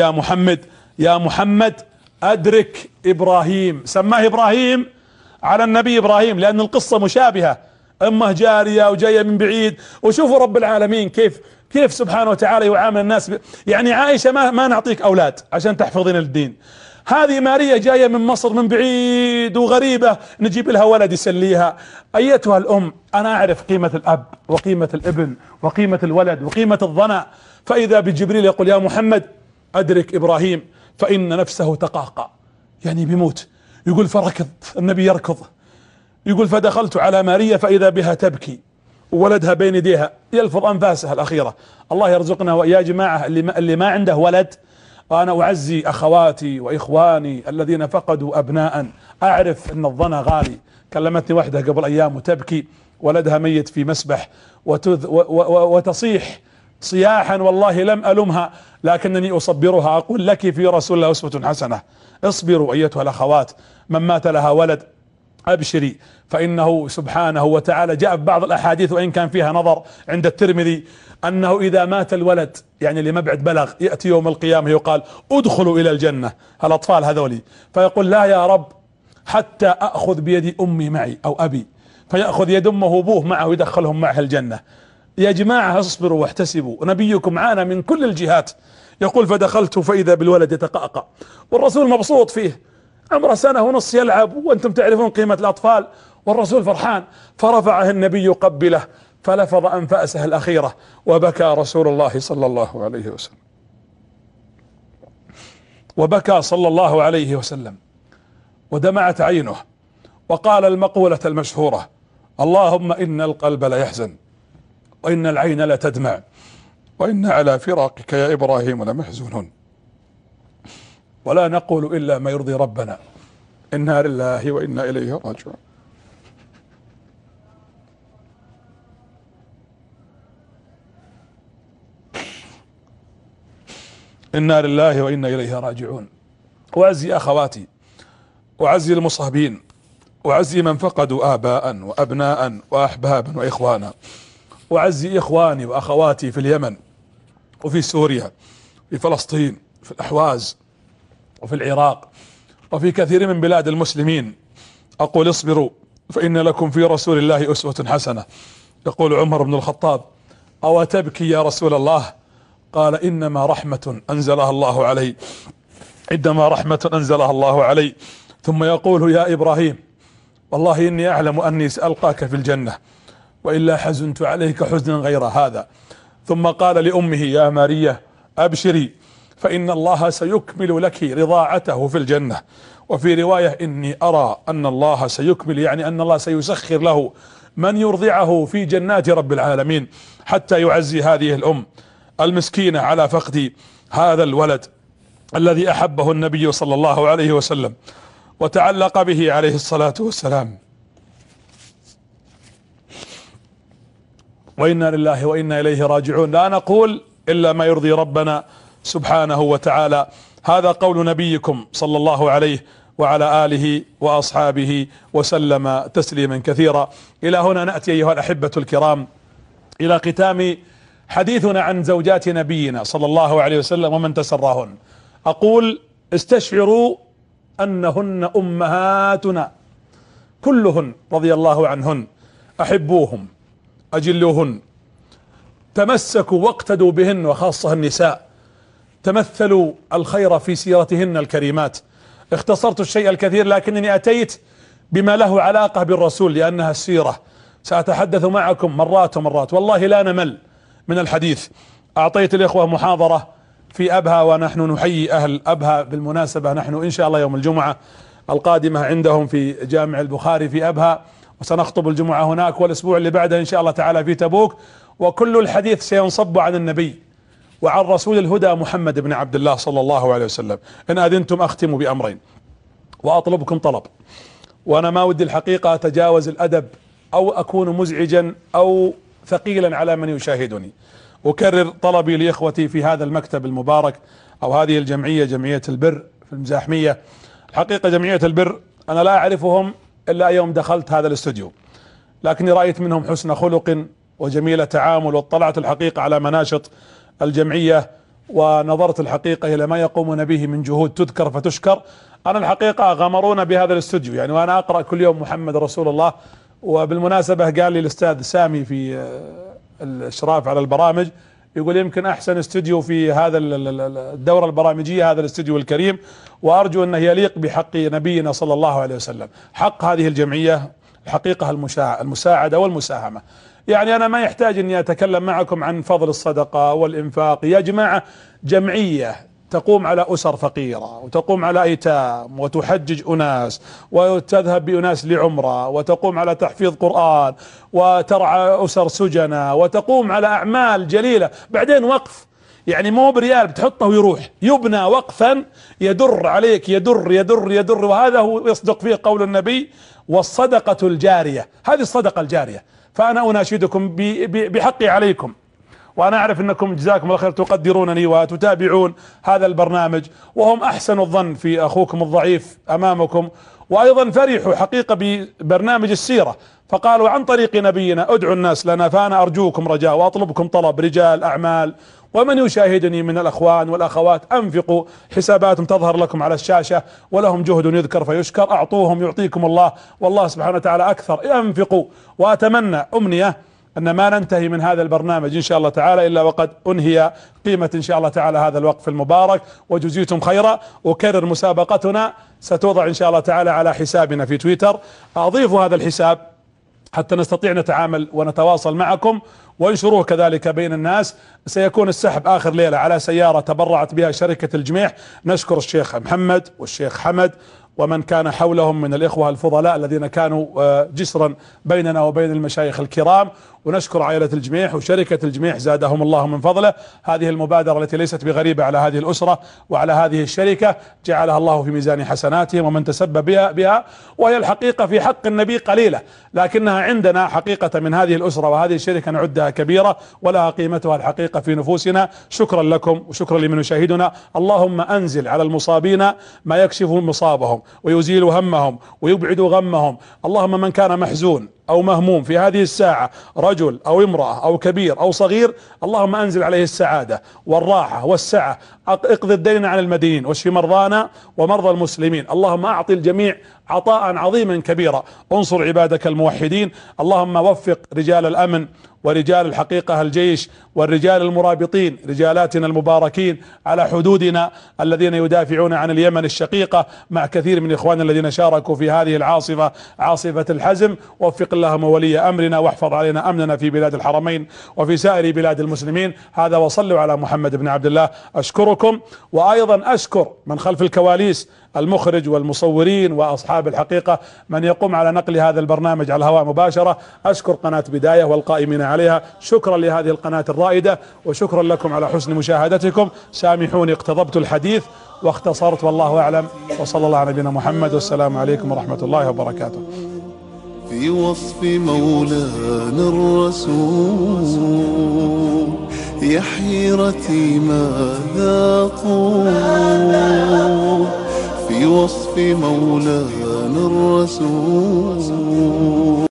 يا محمد أدرك إبراهيم. سماه إبراهيم على النبي إبراهيم لأن القصة مشابهة، أمه جارية وجاية من بعيد. وشوفوا رب العالمين كيف سبحانه وتعالى يعامل الناس يعني عائشة ما نعطيك أولاد عشان تحفظين الدين، هذه ماريا جاية من مصر من بعيد وغريبة نجيب لها ولد يسليها. أيتها الأم أنا أعرف قيمة الأب وقيمة الابن وقيمة الولد وقيمة الظنى. فإذا بجبريل يقول يا محمد أدرك إبراهيم فإن نفسه تقاقع، يعني بيموت. يقول فركض النبي يركض، يقول فدخلت على ماريا فإذا بها تبكي وولدها بين يديها يلفظ أنفاسها الأخيرة. الله يرزقنا ويا جماعة اللي ما عنده ولد وأنا أعزي أخواتي وإخواني الذين فقدوا أبناء. أعرف أن الظن غالي. كلمتني واحدة قبل أيام وتبكي، ولدها ميت في مسبح وتصيح صياحا، والله لم ألمها لكنني أصبرها، أقول لك في رسول الله أسوة حسنة. اصبروا أيتها الأخوات، من مات لها ولد أبشري، فإنه سبحانه وتعالى جاء في بعض الأحاديث وإن كان فيها نظر عند الترمذي أنه إذا مات الولد يعني لمبعد بلغ يأتي يوم القيامة يقال ادخلوا إلى الجنة الأطفال هذولي، فيقول لا يا رب حتى أخذ بيد أمي معي أو أبي، فيأخذ يد أمه وأبوه معه ويدخلهم معه الجنة. يا جماعة اصبروا واحتسبوا، نبيكم عانى من كل الجهات. يقول فدخلت فإذا بالولد يتقأقأ والرسول مبسوط فيه، عمره سنة ونص يلعب وأنتم تعرفون قيمة الأطفال، والرسول فرحان، فرفعه النبي قبله فلفظ أنفاسه الأخيرة وبكى رسول الله صلى الله عليه وسلم، وبكى صلى الله عليه وسلم ودمعت عينه، وقال المقولة المشهورة: اللهم إن القلب لا يحزن وإن العين لا تدمع وإن على فراقك يا إبراهيم لمحزونون، ولا نقول إلا ما يرضي ربنا، إنا لله وإنا إليه راجعون. إنا لله وإنا إليه راجعون. وأعزي أخواتي وأعزي المصابين وأعزي من فقدوا آباء وأبناء وأحبابا وإخوانا، وأعزي إخواني وأخواتي في اليمن وفي سوريا في فلسطين في الأحواز وفي العراق وفي كثير من بلاد المسلمين. أقول اصبروا فإن لكم في رسول الله أسوة حسنة. يقول عمر بن الخطاب: أو تبكي يا رسول الله؟ قال: إنما رحمة أنزلها الله علي، إنما رحمة أنزلها الله علي. ثم يقول: يا إبراهيم والله إني أعلم أني سألقاك في الجنة وإلا حزنت عليك حزنا غير هذا. ثم قال لأمه: يا ماريا أبشري فإن الله سيكمل لك رضاعته في الجنة. وفي رواية: إني أرى أن الله سيكمل، يعني أن الله سيسخر له من يرضعه في جنات رب العالمين، حتى يعزي هذه الأم المسكينة على فقد هذا الولد الذي أحبه النبي صلى الله عليه وسلم وتعلق به عليه الصلاة والسلام. وإنا لله وإنا إليه راجعون. لا نقول إلا ما يرضي ربنا سبحانه وتعالى. هذا قول نبيكم صلى الله عليه وعلى آله وأصحابه وسلم تسليما كثيرا. إلى هنا نأتي أيها الأحبة الكرام إلى ختام حديثنا عن زوجات نبينا صلى الله عليه وسلم ومن تسراهن. أقول استشعروا أنهن أمهاتنا كلهن رضي الله عنهن، أحبوهم أجلوهن، تمسكوا واقتدوا بهن، وخاصة النساء تمثلوا الخير في سيرتهن الكريمات. اختصرت الشيء الكثير لكنني أتيت بما له علاقة بالرسول لأنها السيرة. سأتحدث معكم مرات ومرات، والله لا نمل من الحديث. أعطيت الإخوة محاضرة في أبها ونحن نحيي أهل أبها، بالمناسبة نحن إن شاء الله يوم الجمعة القادمة عندهم في جامع البخاري في أبها، وسنخطب الجمعة هناك، والأسبوع اللي بعده إن شاء الله تعالى في تبوك. وكل الحديث سينصب عن النبي وعن رسول الهدى محمد بن عبد الله صلى الله عليه وسلم. إن أذنتم أختم بأمرين وأطلبكم طلب، وأنا ما ودي الحقيقة أتجاوز الأدب أو أكون مزعجا أو ثقيلا على من يشاهدني. أكرر طلبي لإخوتي في هذا المكتب المبارك أو هذه الجمعية، جمعية البر في المزاحمية. الحقيقة جمعية البر أنا لا أعرفهم إلا يوم دخلت هذا الاستوديو، لكني رأيت منهم حسن خلق وجميل تعامل، واطلعت الحقيقة على مناشط الجمعية ونظرت الحقيقة إلى ما يقومون به من جهود تذكر فتشكر. أنا الحقيقة غمرونا بهذا الاستوديو، يعني وأنا أقرأ كل يوم محمد رسول الله. وبالمناسبة قال لي الأستاذ سامي في الإشراف على البرامج، يقول يمكن أحسن استوديو في هذا الدورة البرامجية هذا الاستوديو الكريم، وأرجو أنه يليق بحق نبينا صلى الله عليه وسلم. حق هذه الجمعية الحقيقة المساعدة والمساهمة. يعني أنا ما يحتاج أني أتكلم معكم عن فضل الصدقة والإنفاق. يا جماعة جمعية تقوم على أسر فقيرة وتقوم على أيتام وتحجج أناس وتذهب بأناس لعمرة وتقوم على تحفيظ قرآن وترعى أسر سجنة وتقوم على أعمال جليلة، بعدين وقف. يعني مو بريال بتحطه ويروح، يبنى وقفا يدر عليك، يدر يدر يدر. وهذا هو يصدق فيه قول النبي: والصدقة الجارية. هذه الصدقة الجارية. فأنا أناشدكم بحقي عليكم، وأنا أعرف أنكم جزاكم الله خير تقدرونني وتتابعون هذا البرنامج، وهم أحسن الظن في أخوكم الضعيف أمامكم، وأيضا فرحوا حقيقة ببرنامج السيرة، فقالوا عن طريق نبينا ادعوا الناس لنا. فأنا أرجوكم رجاء وأطلبكم طلب، رجال أعمال ومن يشاهدني من الأخوان والأخوات، أنفقوا. حساباتهم تظهر لكم على الشاشة، ولهم جهد يذكر فيشكر. أعطوهم يعطيكم الله، والله سبحانه وتعالى أكثر. أنفقوا. وأتمنى أمنية أن ما ننتهي من هذا البرنامج إن شاء الله تعالى إلا وقد أنهي قيمة إن شاء الله تعالى هذا الوقف المبارك، وجزيتم خيرا. أكرر مسابقتنا ستوضع إن شاء الله تعالى على حسابنا في تويتر. أضيفوا هذا الحساب حتى نستطيع نتعامل ونتواصل معكم، وانشروه كذلك بين الناس. سيكون السحب آخر ليلة على سيارة تبرعت بها شركة الجميح. نشكر الشيخ محمد والشيخ حمد ومن كان حولهم من الإخوة الفضلاء الذين كانوا جسرا بيننا وبين المشايخ الكرام، ونشكر عائلة الجميح وشركة الجميح زادهم الله من فضله. هذه المبادرة التي ليست بغريبة على هذه الأسرة وعلى هذه الشركة، جعلها الله في ميزان حسناتهم ومن تسبب بها. وهي الحقيقة في حق النبي قليلة، لكنها عندنا حقيقة من هذه الأسرة وهذه الشركة نعدها كبيرة ولها قيمتها الحقيقة في نفوسنا. شكرا لكم وشكرا لمن يشاهدنا. اللهم أنزل على المصابين ما يكشف مصابهم ويزيل همهم ويبعد غمهم. اللهم من كان محزون أو مهموم في هذه الساعة، رجل أو امرأة أو كبير أو صغير، اللهم أنزل عليه السعادة والراحة والسعة. اقضي الدين عن المدينين، واشف مرضانا ومرضى المسلمين. اللهم أعطي الجميع عطاء عظيما كبيرا. انصر عبادك الموحدين. اللهم وفق رجال الأمن ورجال الحقيقة الجيش والرجال المرابطين، رجالاتنا المباركين على حدودنا الذين يدافعون عن اليمن الشقيقة مع كثير من إخواننا الذين شاركوا في هذه العاصفة، عاصفة الحزم. وفق اللهم ولي أمرنا واحفظ علينا أمننا في بلاد الحرمين وفي سائر بلاد المسلمين. هذا وصلوا على محمد بن عبد الله. أشكركم، وأيضا أشكر من خلف الكواليس، المخرج والمصورين وأصحاب الحقيقة من يقوم على نقل هذا البرنامج على الهواء مباشرة. أشكر قناة بداية والقائمين عليها. شكرا لهذه القناة الرائدة، وشكرا لكم على حسن مشاهدتكم. سامحوني اقتضبت الحديث واختصرت، والله أعلم. وصلى الله على نبينا محمد، والسلام عليكم ورحمة الله وبركاته. في وصف مولانا الرسول يا حيرتي ماذا أقول، في وصف مولانا الرسول.